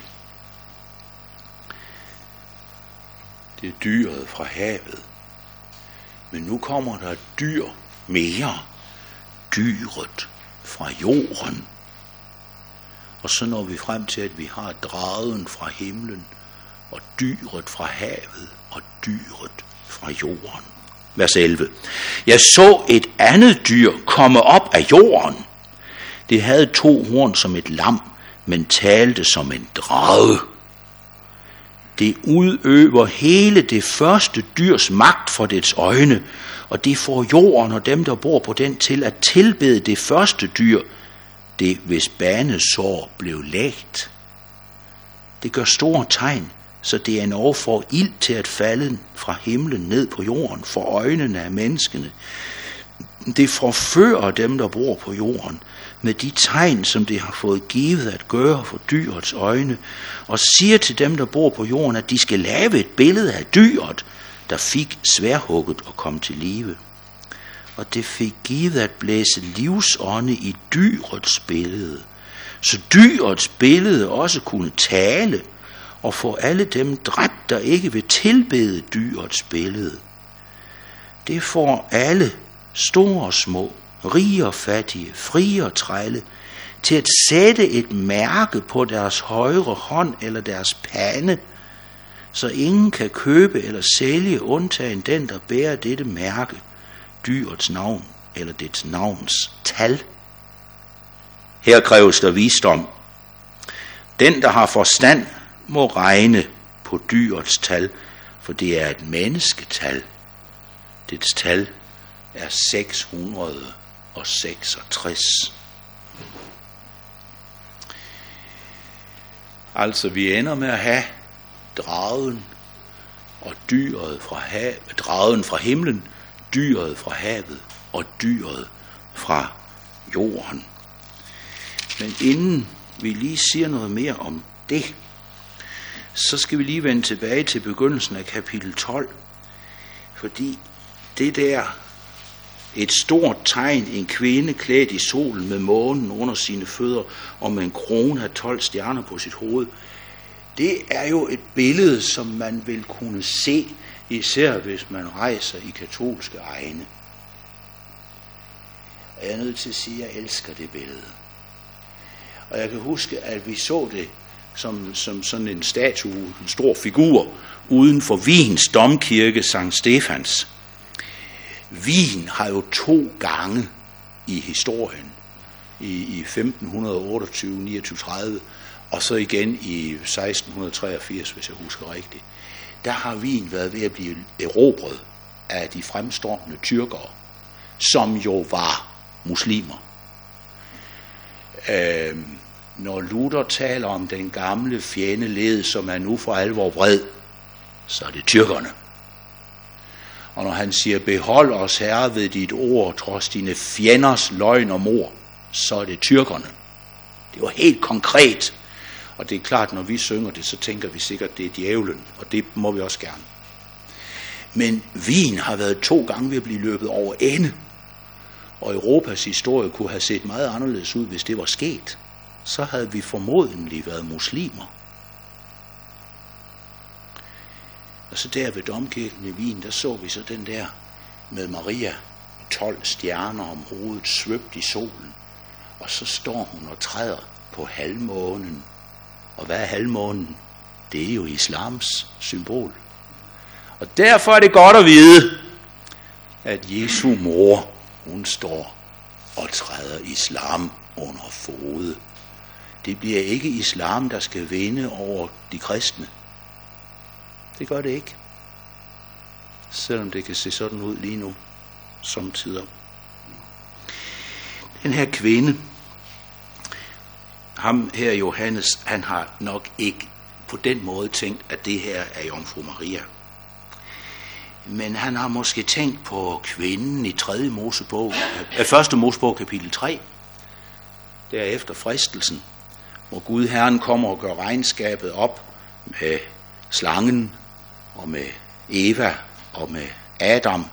Det er dyret fra havet. Men nu kommer der et dyr mere. Dyret fra jorden. Og så når vi frem til, at vi har dragen fra himlen, og dyret fra havet, og dyret fra jorden. Vers 11. Jeg så et andet dyr komme op af jorden. Det havde 2 horn som et lam, men talte som en drage. Det udøver hele det første dyrs magt for dets øjne, og det får jorden og dem, der bor på den, til at tilbede det første dyr, det hvis banesår blev lægt. Det gør store tegn, så det er endog får ild til at falde fra himlen ned på jorden for øjnene af menneskene. Det forfører dem, der bor på jorden, med de tegn, som det har fået givet at gøre for dyrets øjne, og siger til dem, der bor på jorden, at de skal lave et billede af dyret, der fik sværhugget og kom til live. Og det fik givet at blæse livsånde i dyrets billede, så dyrets billede også kunne tale, og få alle dem dræbt, der ikke vil tilbede dyrets billede. Det får alle, store og små, rige og fattige, frie og trælle, til at sætte et mærke på deres højre hånd eller deres pande, så ingen kan købe eller sælge undtagen den, der bærer dette mærke, dyrets navn eller dets navns tal. Her kræves der visdom. Den, der har forstand, må regne på dyrets tal, for det er et mennesketal. Dets tal er 666. Altså vi ender med at have dragen og dyret fra havet, dragen fra himlen, dyret fra havet og dyret fra jorden. Men inden vi lige siger noget mere om det, så skal vi lige vende tilbage til begyndelsen af kapitel 12, fordi det der et stort tegn, en kvinde klædt i solen med månen under sine fødder og med en krone af 12 stjerner på sit hoved, det er jo et billede, som man vil kunne se især hvis man rejser i katolske egne. Og jeg er nødt til at sige, at jeg elsker det billede. Og jeg kan huske, at vi så det som sådan en statue, en stor figur, uden for Wiens domkirke Sankt Stefans. Wien har jo 2 gange i historien, i 1528, 29, 30, og så igen i 1683, hvis jeg husker rigtigt, der har Wien været ved at blive erobret af de fremstormende tyrkere, som jo var muslimer. Når Luther taler om den gamle fjendeled, som er nu for alvor vred, så er det tyrkerne. Og når han siger, behold os Herre ved dit ord, trods dine fjenders løgn og mord, så er det tyrkerne. Det var helt konkret. Og det er klart, når vi synger det, så tænker vi sikkert, det er djævlen, og det må vi også gerne. Men Wien har været 2 gange ved at blive løbet over ende, og Europas historie kunne have set meget anderledes ud, hvis det var sket. Så havde vi formodentlig været muslimer. Og så der ved domkirken i Wien, der så vi så den der med Maria, 12 stjerner om hovedet, svøbt i solen. Og så står hun og træder på halvmånen. Og hvad er halvmånen? Det er jo islams symbol. Og derfor er det godt at vide, at Jesu mor, hun står og træder islam under fode. Det bliver ikke islam, der skal vinde over de kristne. Det gør det ikke. Selvom det kan se sådan ud lige nu, samtidig. Den her kvinde, ham her Johannes, han har nok ikke på den måde tænkt, at det her er Jomfru Maria. Men han har måske tænkt på kvinden i 1. Mosebog kapitel 3, derefter fristelsen, hvor Gud Herren kommer og gør regnskabet op med slangen og med Eva og med Adam.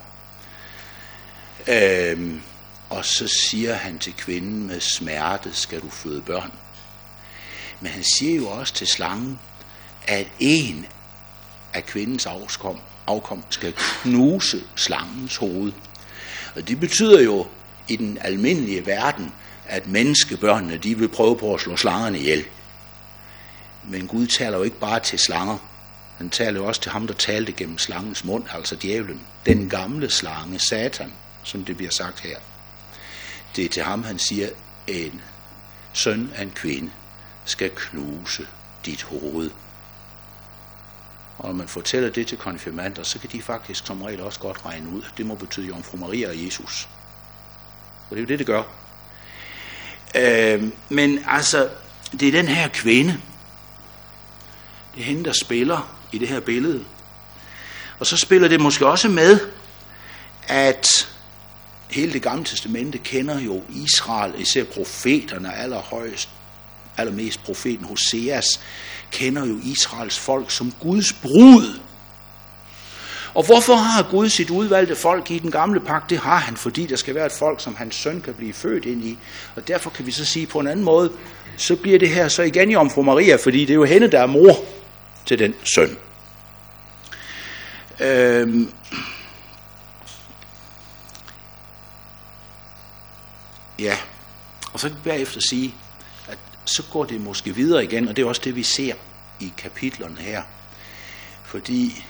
Og så siger han til kvinden, med smerte skal du føde børn. Men han siger jo også til slangen, at en af kvindens afkom skal knuse slangens hoved. Og det betyder jo i den almindelige verden, at menneskebørnene, de vil prøve på at slå slangerne ihjel. Men Gud taler jo ikke bare til slanger. Han taler jo også til ham, der talte gennem slangens mund, altså djævlen. Den gamle slange, Satan, som det bliver sagt her. Det er til ham, han siger, en søn af en kvinde skal knuse dit hoved. Og når man fortæller det til konfirmander, så kan de faktisk som regel også godt regne ud, at det må betyde Jomfru Maria og Jesus. Og det er jo det, det gør. Men altså, det er den her kvinde. Det er hende, der spiller i det her billede. Og så spiller det måske også med, at hele det gamle testamente kender jo Israel, især profeterne allermest profeten Hoseas, kender jo Israels folk som Guds brud. Og hvorfor har Gud sit udvalgte folk i den gamle pagt? Det har han, fordi der skal være et folk, som hans søn kan blive født ind i. Og derfor kan vi så sige på en anden måde, så bliver det her så igen Jomfru Maria, fordi det er jo hende, der er mor til den søn. Ja, og så kan vi bagefter sige, at så går det måske videre igen, og det er også det, vi ser i kapitlerne her. Fordi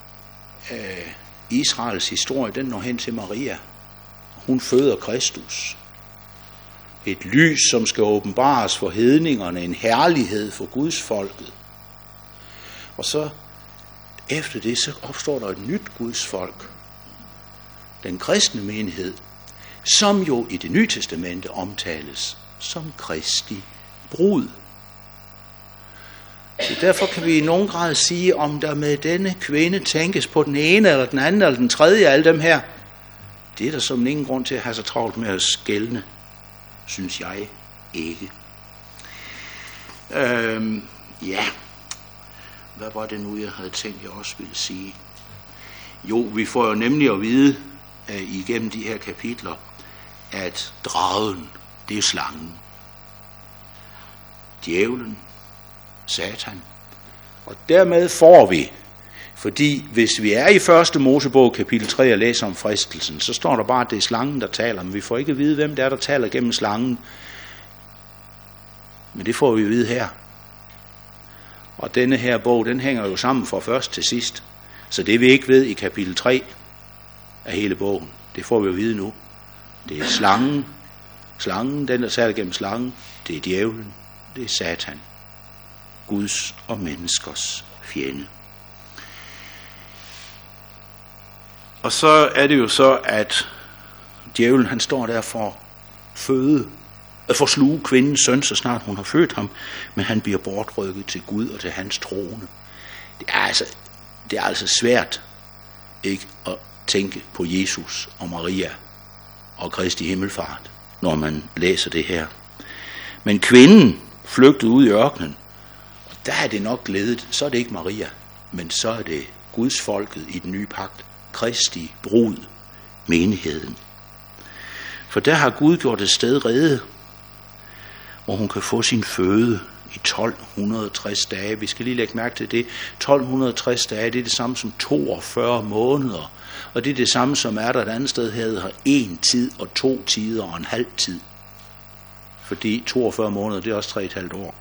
Israels historie, den når hen til Maria. Hun føder Kristus. Et lys, som skal åbenbares for hedningerne, en herlighed for Guds folket. Og så efter det, så opstår der et nyt Guds folk. Den kristne menighed, som jo i det nye testamente omtales som Kristi brud. Så derfor kan vi i nogen grad sige, om der med denne kvinde tænkes på den ene, eller den anden, eller den tredje af alle dem her. Det er der som ingen grund til at have så travlt med at skelne, synes jeg ikke. Ja, hvad var det nu, jeg havde tænkt, jeg også ville sige? Jo, vi får jo nemlig at vide igennem de her kapitler, at dragen, det er slangen. Djævlen, Satan. Og dermed får vi Fordi hvis vi er i 1. Mosebog kapitel 3 og læser om fristelsen, så står der bare, at det er slangen, der taler. Men vi får ikke at vide, hvem det er, der taler gennem slangen. Men det får vi at vide her. Og denne her bog, den hænger jo sammen fra først til sidst. Så det vi ikke ved i kapitel 3 af hele bogen, det får vi at vide nu. Det er slangen. Slangen, den der taler gennem slangen, det er djævlen, det er Satan. Guds og menneskers fjende. Og så er det jo så, at djævlen han står der for at sluge kvindens søn, så snart hun har født ham, men han bliver bortrykket til Gud og til hans trone. Det er altså svært ikke at tænke på Jesus og Maria og Kristi himmelfart, når man læser det her. Men kvinden flygtede ud i ørkenen, og der er det nok glædet, så er det ikke Maria, men så er det Guds folket i den nye pagt, Kristi brud, menigheden. For der har Gud gjort et sted rede, hvor hun kan få sin føde i 1260 dage. Vi skal lige lægge mærke til det. 1260 dage, det er det samme som 42 måneder. Og det er det samme som er der et andet sted her, har 1 tid og 2 tider og en halv tid. Fordi 42 måneder, det er også 3,5 år.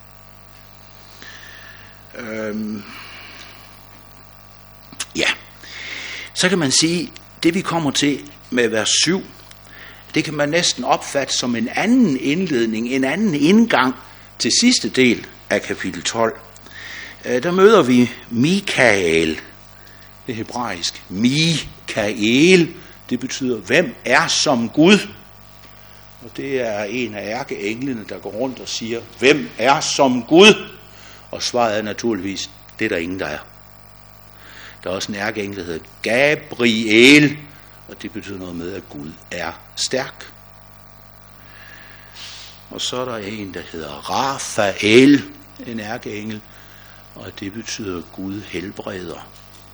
Ja, så kan man sige, det vi kommer til med vers 7, det kan man næsten opfatte som en anden indledning, en anden indgang til sidste del af kapitel 12. Der møder vi Mikael. Det er hebraisk. Mikael, det betyder, hvem er som Gud? Og det er en af ærkeenglene, der går rundt og siger, hvem er som Gud? Og svaret er naturligvis, det er der ingen, der er. Der er også en ærkeengel, der hedder Gabriel, og det betyder noget med, at Gud er stærk. Og så er der en, der hedder Rafael, en ærkeengel, og det betyder, at Gud helbreder.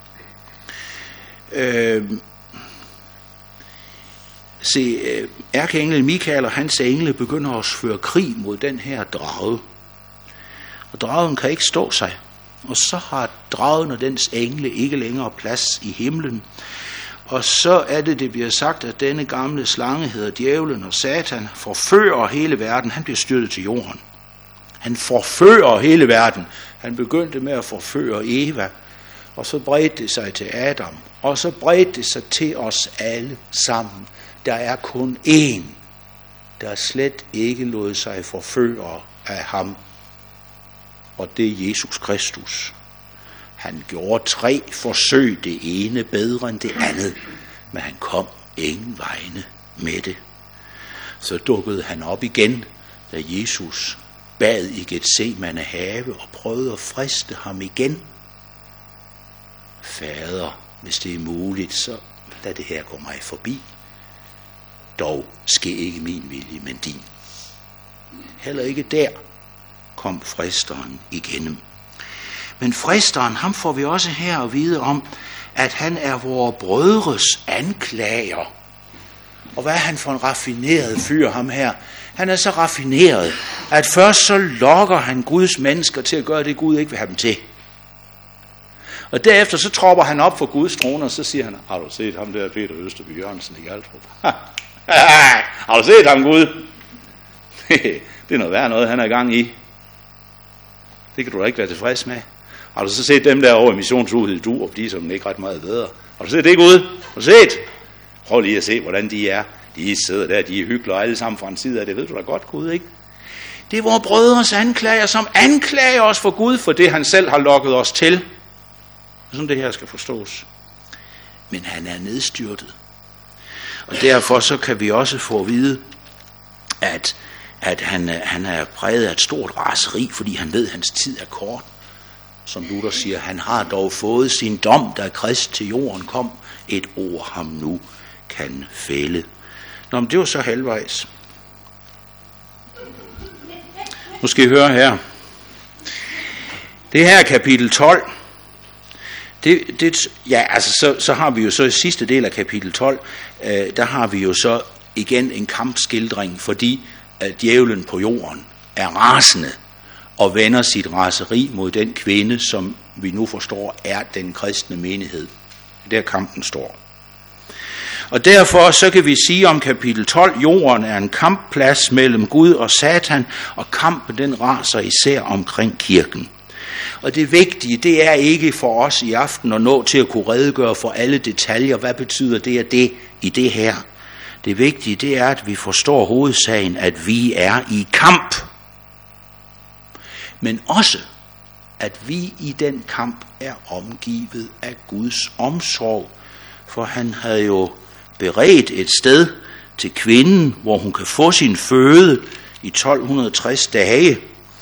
Ærkeenglen Mikael og hans engle begynder at føre krig mod den her drage. Og dragen kan ikke stå sig. Og så har dragen og dens engle ikke længere plads i himlen. Og så er det bliver sagt, at denne gamle slange hedder djævlen og Satan, forfører hele verden. Han bliver styrtet til jorden. Han forfører hele verden. Han begyndte med at forføre Eva, og så bredte det sig til Adam, og så bredte det sig til os alle sammen. Der er kun én, der slet ikke lod sig forføre af ham, og det er Jesus Kristus. Han gjorde 3 forsøg, det ene bedre end det andet, men han kom ingen vegne med det. Så dukkede han op igen, da Jesus bad i Getsemane have og prøvede at friste ham igen. Fader, hvis det er muligt, så lad det her gå mig forbi. Dog ske ikke min vilje, men din. Heller ikke der kom fristeren igennem. Men fristeren, ham får vi også her at vide om, at han er vores brødres anklager. Og hvad er han for en raffineret fyr, ham her? Han er så raffineret, at først så lokker han Guds mennesker til at gøre det, Gud ikke vil have dem til. Og derefter så tropper han op for Guds trone, og så siger han, har du set ham der, Peter Østerby Jørgensen i Galtrup? Har du set ham, Gud? Det er noget værd noget, han er i gang i. Det kan du da ikke være tilfreds med. Har du så set dem der over i missionshuset i Durup, de er som ikke ret meget bedre? Har du set det, Gud? Har du set? Prøv lige at se, hvordan de er. De sidder der, de er hyggelige alle sammen fra en side af det. Ved du da godt, Gud, ikke? Det er vores brødres anklager, som anklager os for Gud, for det han selv har lokket os til. Sådan det her skal forstås. Men han er nedstyrtet. Og derfor så kan vi også få at vide, at han er præget af et stort raseri, fordi han ved, at hans tid er kort. Som Luther siger, han har dog fået sin dom, da Krist til jorden kom. Et ord ham nu kan fælde. Nå, men det var så halvvejs. Nu skal I høre her. Det her kapitel 12. Så har vi jo så i sidste del af kapitel 12, der har vi jo så igen en kampskildring, fordi at djævlen på jorden er rasende og vender sit raseri mod den kvinde, som vi nu forstår er den kristne menighed. Der kampen står. Og derfor så kan vi sige om kapitel 12, jorden er en kampplads mellem Gud og Satan, og kampen den raser især omkring kirken. Og det vigtige, det er ikke for os i aften at nå til at kunne redegøre for alle detaljer. Hvad betyder det i det her? Det vigtige, det er, at vi forstår hovedsagen, at vi er i kamp. Men også, at vi i den kamp er omgivet af Guds omsorg. For han havde jo beredt et sted til kvinden, hvor hun kan få sin føde i 1260 dage.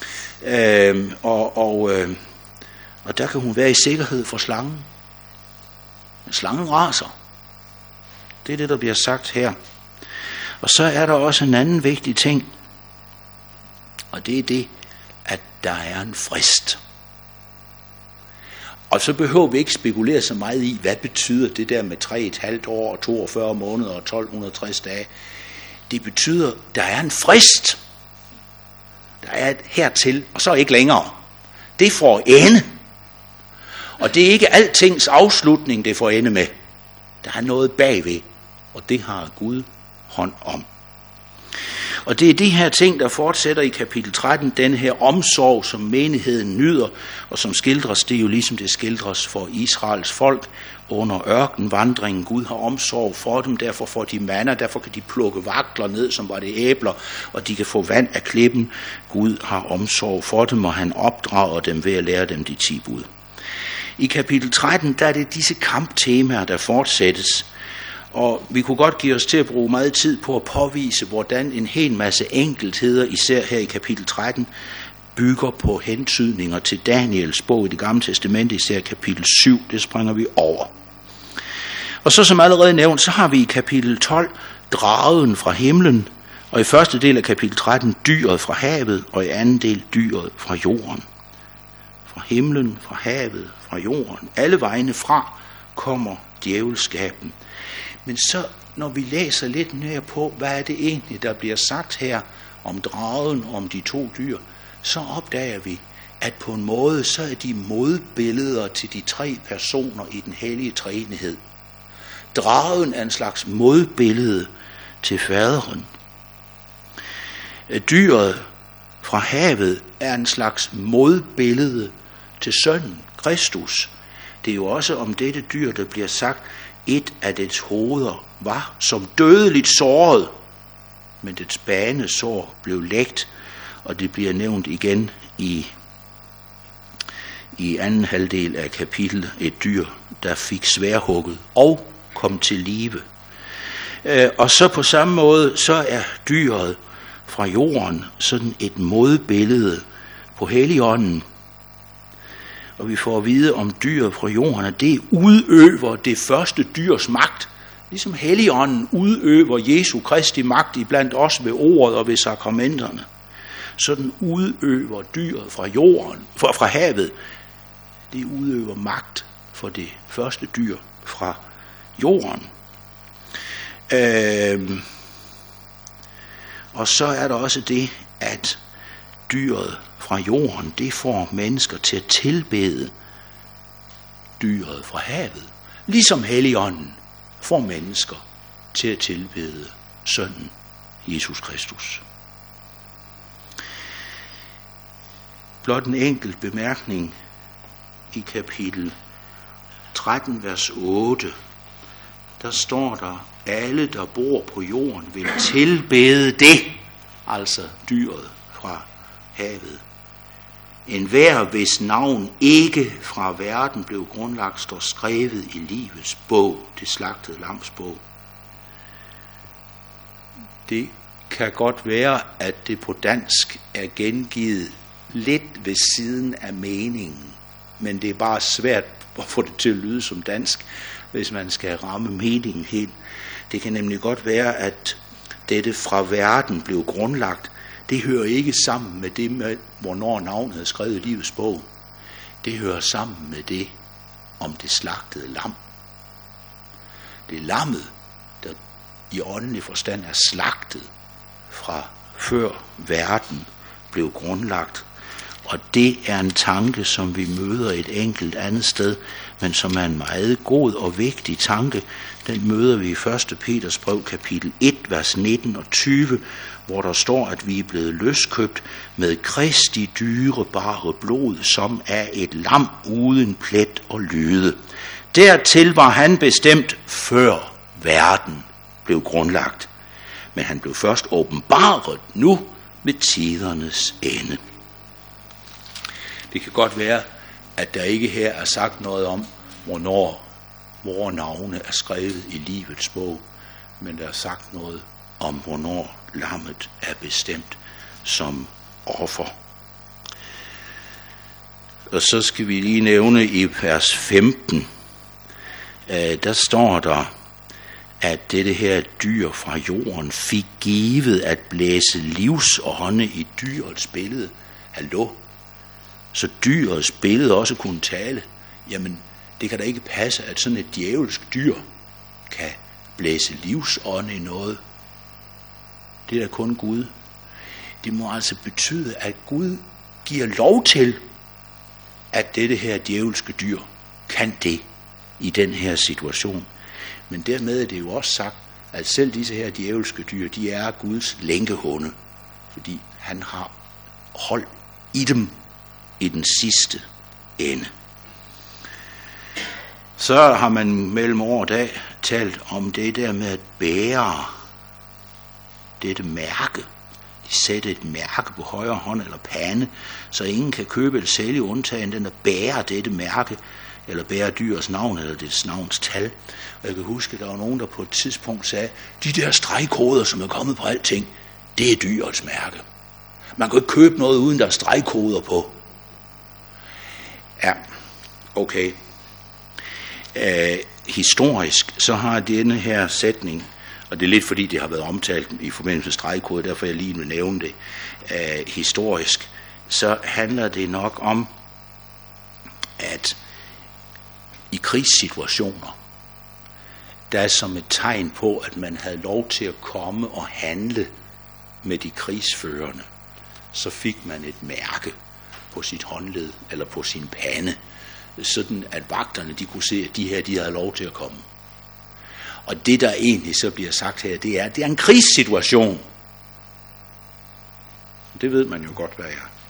Og der kan hun være i sikkerhed for slangen. Men slangen raser. Det er det, der bliver sagt her. Og så er der også en anden vigtig ting. Og det er det, at der er en frist. Og så behøver vi ikke spekulere så meget i, hvad betyder det der med 3,5 år og 42 måneder og 1260 dage. Det betyder, at der er en frist. Der er et hertil, og så ikke længere. Det får ende. Og det er ikke altings afslutning, det får ende med. Der er noget bagved, og det har Gud hånd om. Og det er de her ting, der fortsætter i kapitel 13, den her omsorg, som menigheden nyder, og som skildres, det er jo ligesom det skildres for Israels folk under ørkenvandringen. Gud har omsorg for dem, derfor får de manna, derfor kan de plukke vakler ned, som var det æbler, og de kan få vand af klippen. Gud har omsorg for dem, og han opdrager dem ved at lære dem de 10 bud. I kapitel 13, der er det disse kamptemaer, der fortsættes. Og vi kunne godt give os til at bruge meget tid på at påvise, hvordan en hel masse enkeltheder, især her i kapitel 13, bygger på hentydninger til Daniels bog i Det Gamle Testamente, især kapitel 7. Det springer vi over. Og så som allerede nævnt, så har vi i kapitel 12 dragen fra himlen, og i første del af kapitel 13 dyret fra havet, og i anden del dyret fra jorden. Fra himlen, fra havet, fra jorden, alle vegne fra kommer djævelskaben. Men så, når vi læser lidt mere på, hvad er det egentlig, der bliver sagt her om dragen og om de 2 dyr, så opdager vi, at på en måde, så er de modbilleder til de 3 personer i den hellige treenighed. Dragen er en slags modbillede til faderen. Dyret fra havet er en slags modbillede til sønnen, Kristus. Det er jo også om dette dyr, der bliver sagt, et af dets hoveder var som dødeligt såret, men dets banesår blev lægt, og det bliver nævnt igen i anden halvdel af kapitlet, et dyr, der fik sværhugget og kom til live. Og så på samme måde, så er dyret fra jorden sådan et modbillede på Helligånden. Og vi får at vide om dyret fra jorden, at det udøver det første dyrs magt. Ligesom Helligånden udøver Jesu Kristi magt iblandt os ved ordet og ved sakramenterne. Sådan udøver dyret fra jorden, fra havet. Det udøver magt for det første dyr fra jorden. Og så er der også det, at dyret fra jorden, det får mennesker til at tilbede dyret fra havet. Ligesom Helligånden får mennesker til at tilbede sønnen, Jesus Kristus. Blot en enkelt bemærkning i kapitel 13, vers 8. Der står der, alle der bor på jorden vil tilbede det, altså dyret fra havet. En hver, hvis navn ikke fra verden blev grundlagt, står skrevet i livets bog, det slagtede lams bog. Det kan godt være, at det på dansk er gengivet lidt ved siden af meningen, men det er bare svært at få det til at lyde som dansk, hvis man skal ramme meningen helt. Det kan nemlig godt være, at dette fra verden blev grundlagt, det hører ikke sammen med det med, hvornår navnet er skrevet i livets bog. Det hører sammen med det om det slagtede lam. Det er lammet, der i åndelig forstand er slagtet fra før verden blev grundlagt. Og det er en tanke, som vi møder et enkelt andet sted, men som er en meget god og vigtig tanke. Den møder vi i 1. Peters brev, kapitel 1, vers 19 og 20, hvor der står, at vi er blevet løskøbt med Kristi dyrebare blod, som er et lam uden plet og lyde. Dertil var han bestemt, før verden blev grundlagt. Men han blev først åbenbaret nu ved tidernes ende. Det kan godt være, at der ikke her er sagt noget om, hvornår vore navne er skrevet i livets bog, men der er sagt noget om, hvornår lammet er bestemt som offer. Og så skal vi lige nævne i vers 15, der står der, at dette her dyr fra jorden fik givet at blæse livsånde i dyrets billede. Hallo? Så dyrets billede også kunne tale. Jamen, det kan da ikke passe, at sådan et djævelsk dyr kan blæse livsånde i noget. Det er da kun Gud. Det må altså betyde, at Gud giver lov til, at dette her djævelske dyr kan det i den her situation. Men dermed er det jo også sagt, at selv disse her djævelske dyr, de er Guds lænkehunde, fordi han har hold i dem i den sidste ende. Så har man mellem år og dag talt om det der med at bære dette mærke. De sætter et mærke på højre hånd eller pande, så ingen kan købe eller sælge undtagen den, der bærer dette mærke, eller bærer dyrets navn, eller dets navns tal. Og jeg kan huske, at der var nogen, der på et tidspunkt sagde, de der stregkoder, som er kommet på alting, det er dyrets mærke. Man kan ikke købe noget, uden der er stregkoder på. Ja, okay. Historisk, så har denne her sætning, og det er lidt fordi, det har været omtalt i forbindelse med stregkoder, derfor jeg lige vil nævne det, historisk, så handler det nok om, at i krigssituationer, der er som et tegn på, at man havde lov til at komme og handle med de krigsførende, så fik man et mærke på sit håndled eller på sin pande, sådan at vagterne de kunne se, at de her de havde lov til at komme. Og det der egentlig så bliver sagt her, det er en krigssituation. Det ved man jo godt, hvad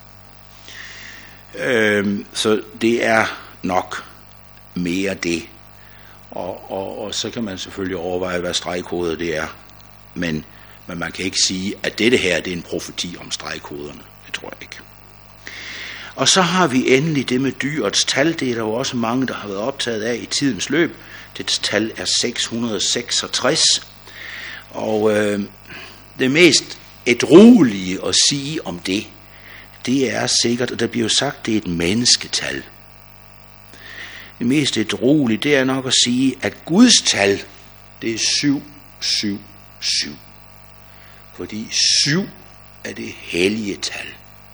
er. Så det er nok mere det. Og så kan man selvfølgelig overveje, hvad stregkoder det er. Men man kan ikke sige, at dette her det er en profeti om stregkoderne. Det tror jeg ikke. Og så har vi endelig det med dyrets tal. Det er der jo også mange, der har været optaget af i tidens løb. Dets tal er 666. Og det mest ædruelige at sige om det, det er sikkert, og der bliver jo sagt, det er et mennesketal. Det mest ædruelige, det er nok at sige, at Guds tal, det er 777. Fordi 7 er det hellige tal.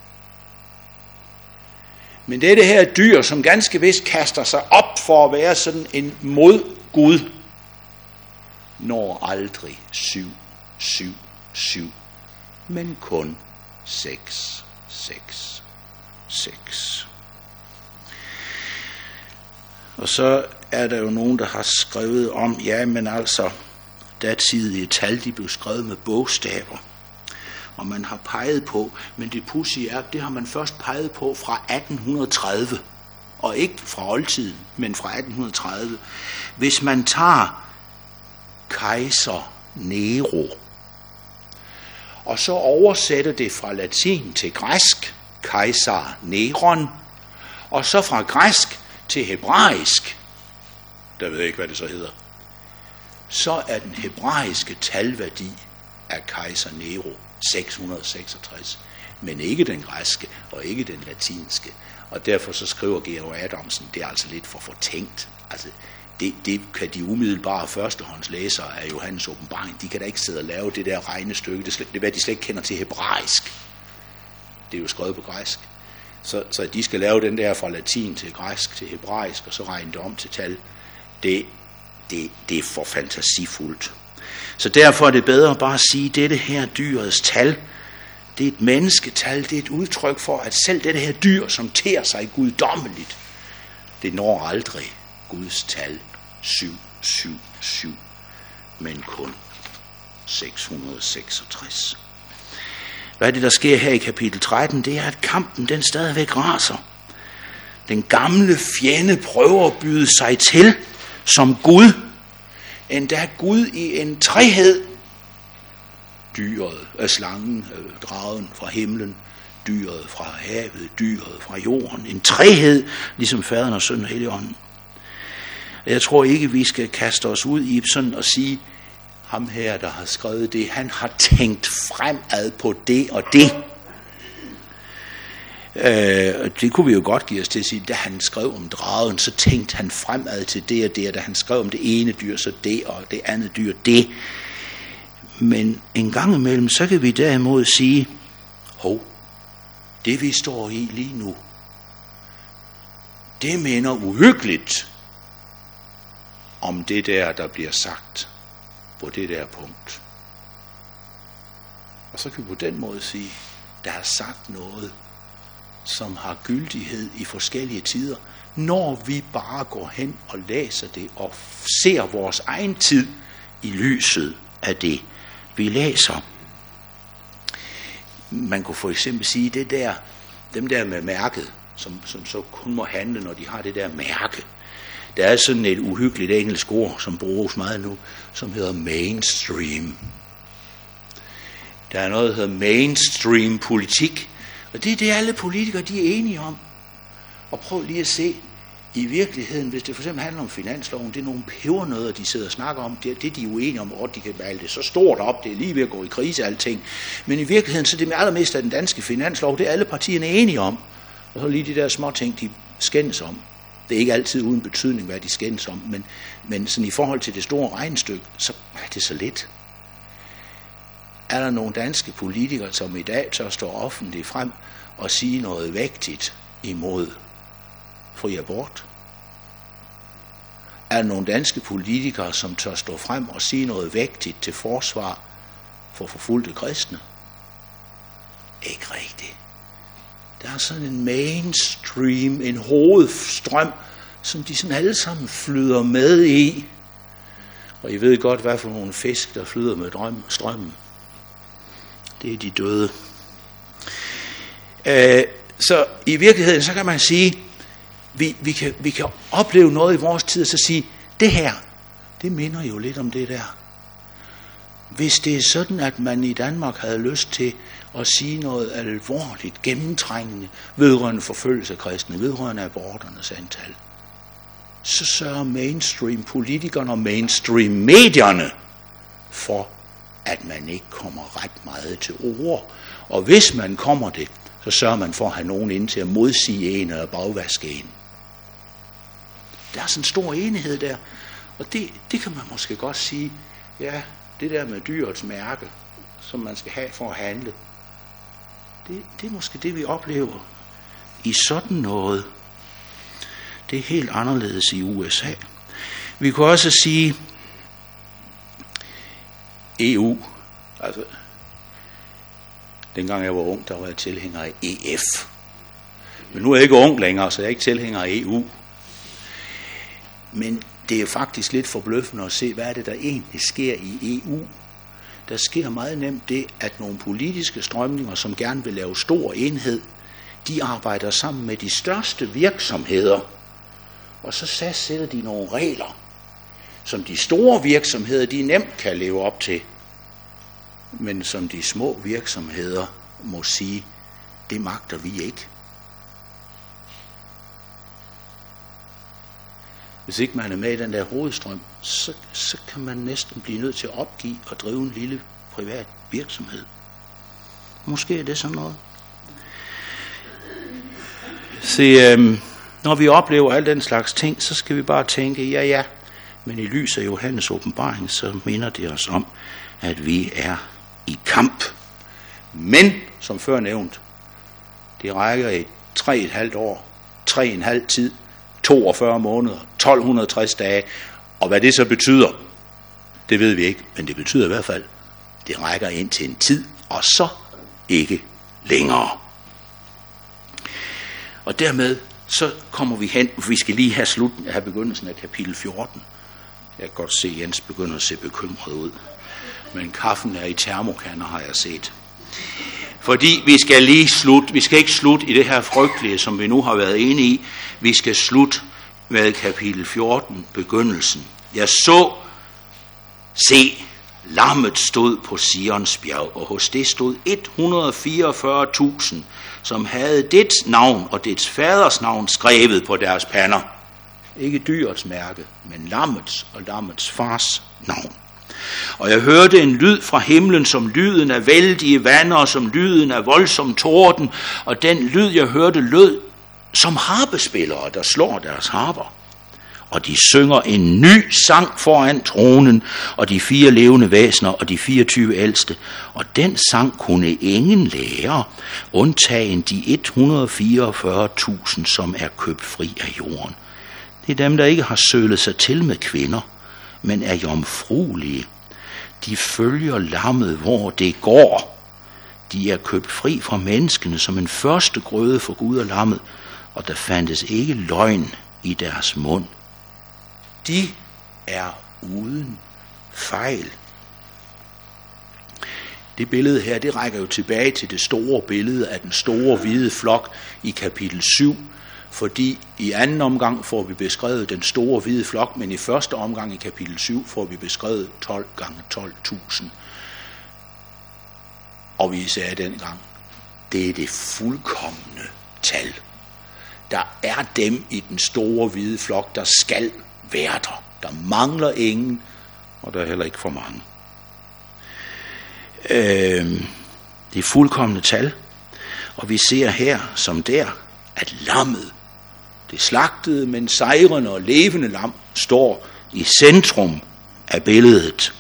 Men det er det her dyr, som ganske vist kaster sig op for at være sådan en mod Gud, når aldrig 777, men kun 666. Og så er der jo nogen, der har skrevet om, ja, men altså, datidige tal, de blev skrevet med bogstaver. Og man har peget på, men det pudsige er, det har man først peget på fra 1830, og ikke fra oldtiden, men fra 1830. Hvis man tager kejser Nero, og så oversætter det fra latin til græsk, kejser Neron, og så fra græsk til hebraisk, der ved jeg ikke, hvad det så hedder, så er den hebraiske talværdi af kejser Nero 666, men ikke den græske og ikke den latinske. Og derfor så skriver Georg Adamsen, det er altså lidt for fortænkt. Altså, det kan de umiddelbare førstehåndslæsere af Johannes åbenbaring, de kan da ikke sidde og lave det der regnestykke. Det er hvad de slet ikke kender til hebraisk. Det er jo skrevet på græsk. Så de skal lave den der fra latin til græsk til hebraisk, og så regne det om til tal. Det er for fantasifuldt. Så derfor er det bedre bare at sige, at dette her dyrets tal, Det er et mennesketal, det er et udtryk for, at selv det her dyr, som ter sig guddommeligt, det når aldrig Guds tal 777, men kun 666. Hvad er det, der sker her i kapitel 13? Det er, at kampen den stadigvæk raser. Den gamle fjende prøver at byde sig til som Gud. Endda Gud i en trehed. Dyret af slangen, dragen fra himlen, dyret fra havet, dyret fra jorden. En trehed, ligesom Faderen og Sønnen og Helligånden. Jeg tror ikke, vi skal kaste os ud i sådan og sige, ham her, der har skrevet det, han har tænkt fremad på det og det. Det kunne vi jo godt give os til at sige, da han skrev om dragen, så tænkte han fremad til det og det, og da han skrev om det ene dyr, så det, og det andet dyr, det. Men en gang imellem, så kan vi derimod sige, det vi står i lige nu, det minder uhyggeligt om det der bliver sagt på det der punkt. Og så kan vi på den måde sige, der er sagt noget, som har gyldighed i forskellige tider, når vi bare går hen og læser det og ser vores egen tid i lyset af det, vi læser. Man kunne for eksempel sige, dem der med mærket, som så kun må handle, når de har det der mærke. Der er sådan et uhyggeligt engelsk ord, som bruges meget nu, som hedder mainstream. Der er noget, der hedder mainstream politik, og det er det, alle politikere de er enige om. Og prøv lige at se, i virkeligheden, hvis det for eksempel handler om finansloven, det er nogle pebernødder, de sidder og snakker om, det er de uenige om, og de kan male det så stort op, det er lige ved at gå i krise alting. Men i virkeligheden, så det med allermest af den danske finanslov, det er alle partierne enige om. Og så lige de der små ting, de skændes om. Det er ikke altid uden betydning, hvad de skændes om, men sådan i forhold til det store regnestykke, så er det så lidt. Er der nogle danske politikere, som i dag tør stå offentligt frem og sige noget vægtigt imod fri abort? Er der nogle danske politikere, som tør stå frem og sige noget vægtigt til forsvar for forfulgte kristne? Ikke rigtigt. Der er sådan en mainstream, en hovedstrøm, som de sådan alle sammen flyder med i. Og I ved godt, hvad for nogle fisk, der flyder med strømmen. Det er de døde. Så i virkeligheden, så kan man sige, vi kan opleve noget i vores tid, og så sige, det her, det minder jo lidt om det der. Hvis det er sådan, at man i Danmark havde lyst til at sige noget alvorligt, gennemtrængende, vedrørende forfølgelse af kristne, vedrørende aborternes antal, så sørger mainstream-politikerne og mainstream-medierne for, at man ikke kommer ret meget til ord. Og hvis man kommer det, så sørger man for at have nogen ind til at modsige en eller bagvaske en. Der er sådan en stor enighed der, og det kan man måske godt sige, ja, det der med dyrets mærke, som man skal have for at handle, det er måske det, vi oplever i sådan noget. Det er helt anderledes i USA. Vi kan også sige, EU, altså, dengang jeg var ung, der var jeg tilhænger af EF. Men nu er jeg ikke ung længere, så jeg er ikke tilhænger af EU. Men det er faktisk lidt forbløffende at se, hvad er det, der egentlig sker i EU. Der sker meget nemt det, at nogle politiske strømninger, som gerne vil lave stor enhed, de arbejder sammen med de største virksomheder, og så sætter de nogle regler, som de store virksomheder, de nemt kan leve op til, men som de små virksomheder må sige, det magter vi ikke. Hvis ikke man er med i den der hovedstrøm, så kan man næsten blive nødt til at opgive og drive en lille privat virksomhed. Måske er det sådan noget. Se, når vi oplever al den slags ting, så skal vi bare tænke, ja, men i lys af Johannes åbenbaring, så minder det os om, at vi er i kamp. Men, som før nævnt, det rækker i 3,5 år, 3,5 tid, 42 måneder, 1260 dage, og hvad det så betyder, det ved vi ikke, men det betyder i hvert fald, det rækker ind til en tid, og så ikke længere. Og dermed så kommer vi hen, vi skal lige have begyndelsen af kapitel 14. Jeg kan godt se, Jens begynder at se bekymret ud. Men kaffen er i termokanner, har jeg set. Fordi vi skal ikke slutte i det her frygtelige, som vi nu har været inde i. Vi skal slutte med kapitel 14, begyndelsen. Jeg se, lammet stod på Sions bjerg, og hos det stod 144.000, som havde dets navn og dets faders navn skrevet på deres pander. Ikke dyrets mærke, men lammets og lammets fars navn. Og jeg hørte en lyd fra himlen, som lyden af vældige vander, og som lyden af voldsom torden, og den lyd, jeg hørte, lød som harpespillere, der slår deres harper. Og de synger en ny sang foran tronen, og de 4 levende væsener og de 24 ældste. Og den sang kunne ingen lære, undtagen de 144.000, som er købt fri af jorden. Det er dem, der ikke har sølet sig til med kvinder, men er jomfruelige. De følger lammet, hvor det går. De er købt fri fra menneskene som en første grøde for Gud og lammet, og der fandtes ikke løgn i deres mund. De er uden fejl. Det billede her, det rækker jo tilbage til det store billede af den store hvide flok i kapitel 7, fordi i anden omgang får vi beskrevet den store hvide flok, men i første omgang i kapitel 7 får vi beskrevet 12 gange 12.000. Og vi sagde dengang, det er det fuldkomne tal. Der er dem i den store hvide flok, der skal være der. Der mangler ingen, og der er heller ikke for mange. Det er fuldkomne tal, og vi ser her som der, at lammet, det slagtede, men sejrende og levende lam, står i centrum af billedet.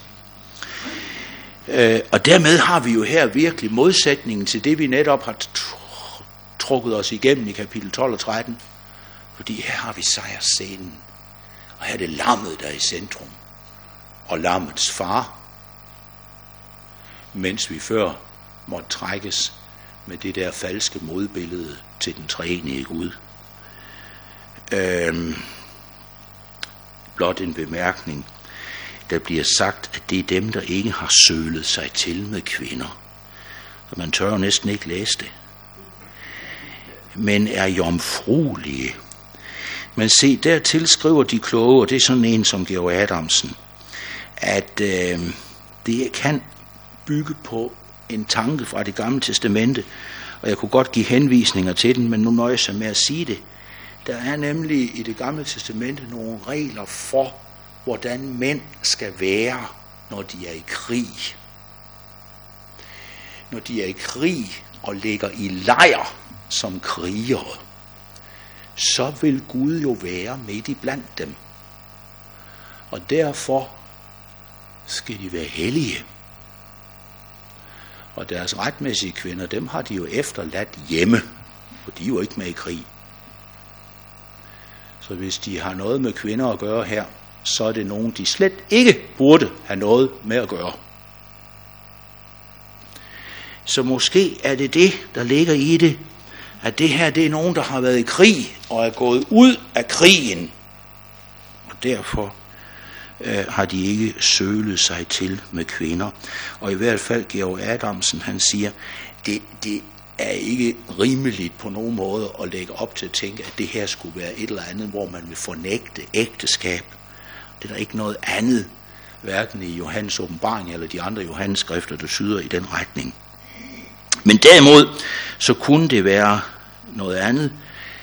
Og dermed har vi jo her virkelig modsætningen til det, vi netop har trukket os igennem i kapitel 12 og 13. Fordi her har vi sejrsscenen, og her er det lammet, der er i centrum, og lammets far, mens vi før måtte trækkes med det der falske modbillede til den treenige Gud. Blot en bemærkning. Der bliver sagt, at det er dem, der ikke har sølet sig til med kvinder. Og man tør jo næsten ikke læse det. Men er jomfruelige. Men se, dertil skriver de kloge, og det er sådan en som Georg Adamsen, at det kan bygge på en tanke fra det gamle testamente, og jeg kunne godt give henvisninger til den, men nu nøjes jeg med at sige det. Der er nemlig i det gamle testamente nogle regler for, hvordan mænd skal være, når de er i krig. Når de er i krig og ligger i lejr som krigere, så vil Gud jo være midt i blandt dem. Og derfor skal de være hellige. Og deres retmæssige kvinder, dem har de jo efterladt hjemme, for de er jo ikke med i krig. Så hvis de har noget med kvinder at gøre her, så er det nogen, de slet ikke burde have noget med at gøre. Så måske er det det, der ligger i det, at det her, det er nogen, der har været i krig og er gået ud af krigen. Og derfor har de ikke sølet sig til med kvinder. Og i hvert fald Georg Adamsen, han siger, det er ikke rimeligt på nogen måde at lægge op til at tænke, at det her skulle være et eller andet, hvor man vil fornægte ægteskab. Det er der ikke noget andet, hverken i Johannes åbenbaring eller de andre Johannes skrifter, der tyder i den retning. Men derimod, så kunne det være noget andet,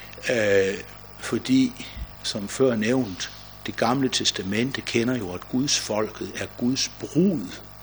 fordi, som før nævnt, det gamle testamente kender jo, at Guds folket er Guds brud.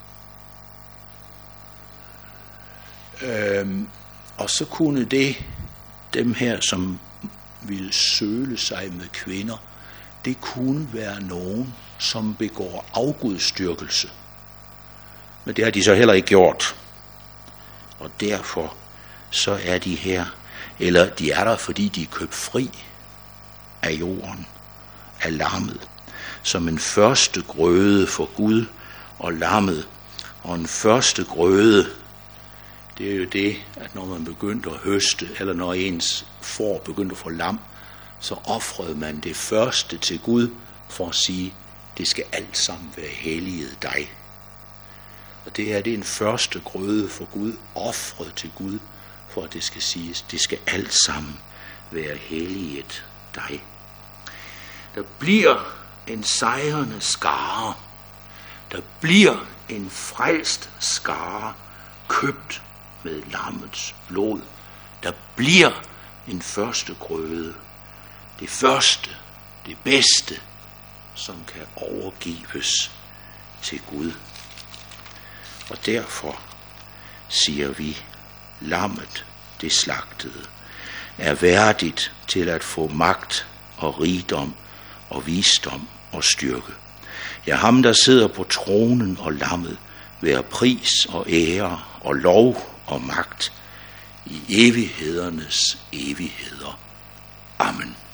Og så kunne dem her, som ville søle sig med kvinder, det kunne være nogen, som begår afgudstyrkelse. Men det har de så heller ikke gjort. Og derfor så er de her, eller de er der, fordi de er købt fri af jorden, af lammet, som en første grøde for Gud og lammet. Og en første grøde, det er jo det, at når man begyndte at høste, eller når ens får begyndte at få lam, så ofrede man det første til Gud for at sige, det skal alt sammen være helliget dig. Og det her, det er en første grøde for Gud, ofret til Gud, for at det skal siges, det skal alt sammen være helliget dig. Der bliver en sejrende skare, der bliver en frelst skare, købt med lammets blod. Der bliver en første grøde, det første, det bedste, som kan overgives til Gud. Og derfor siger vi, lammet, det slagtede, er værdigt til at få magt og rigdom og visdom og styrke. Ja, ham der sidder på tronen og lammet, være pris og ære og lov og magt i evighedernes evigheder. Amen.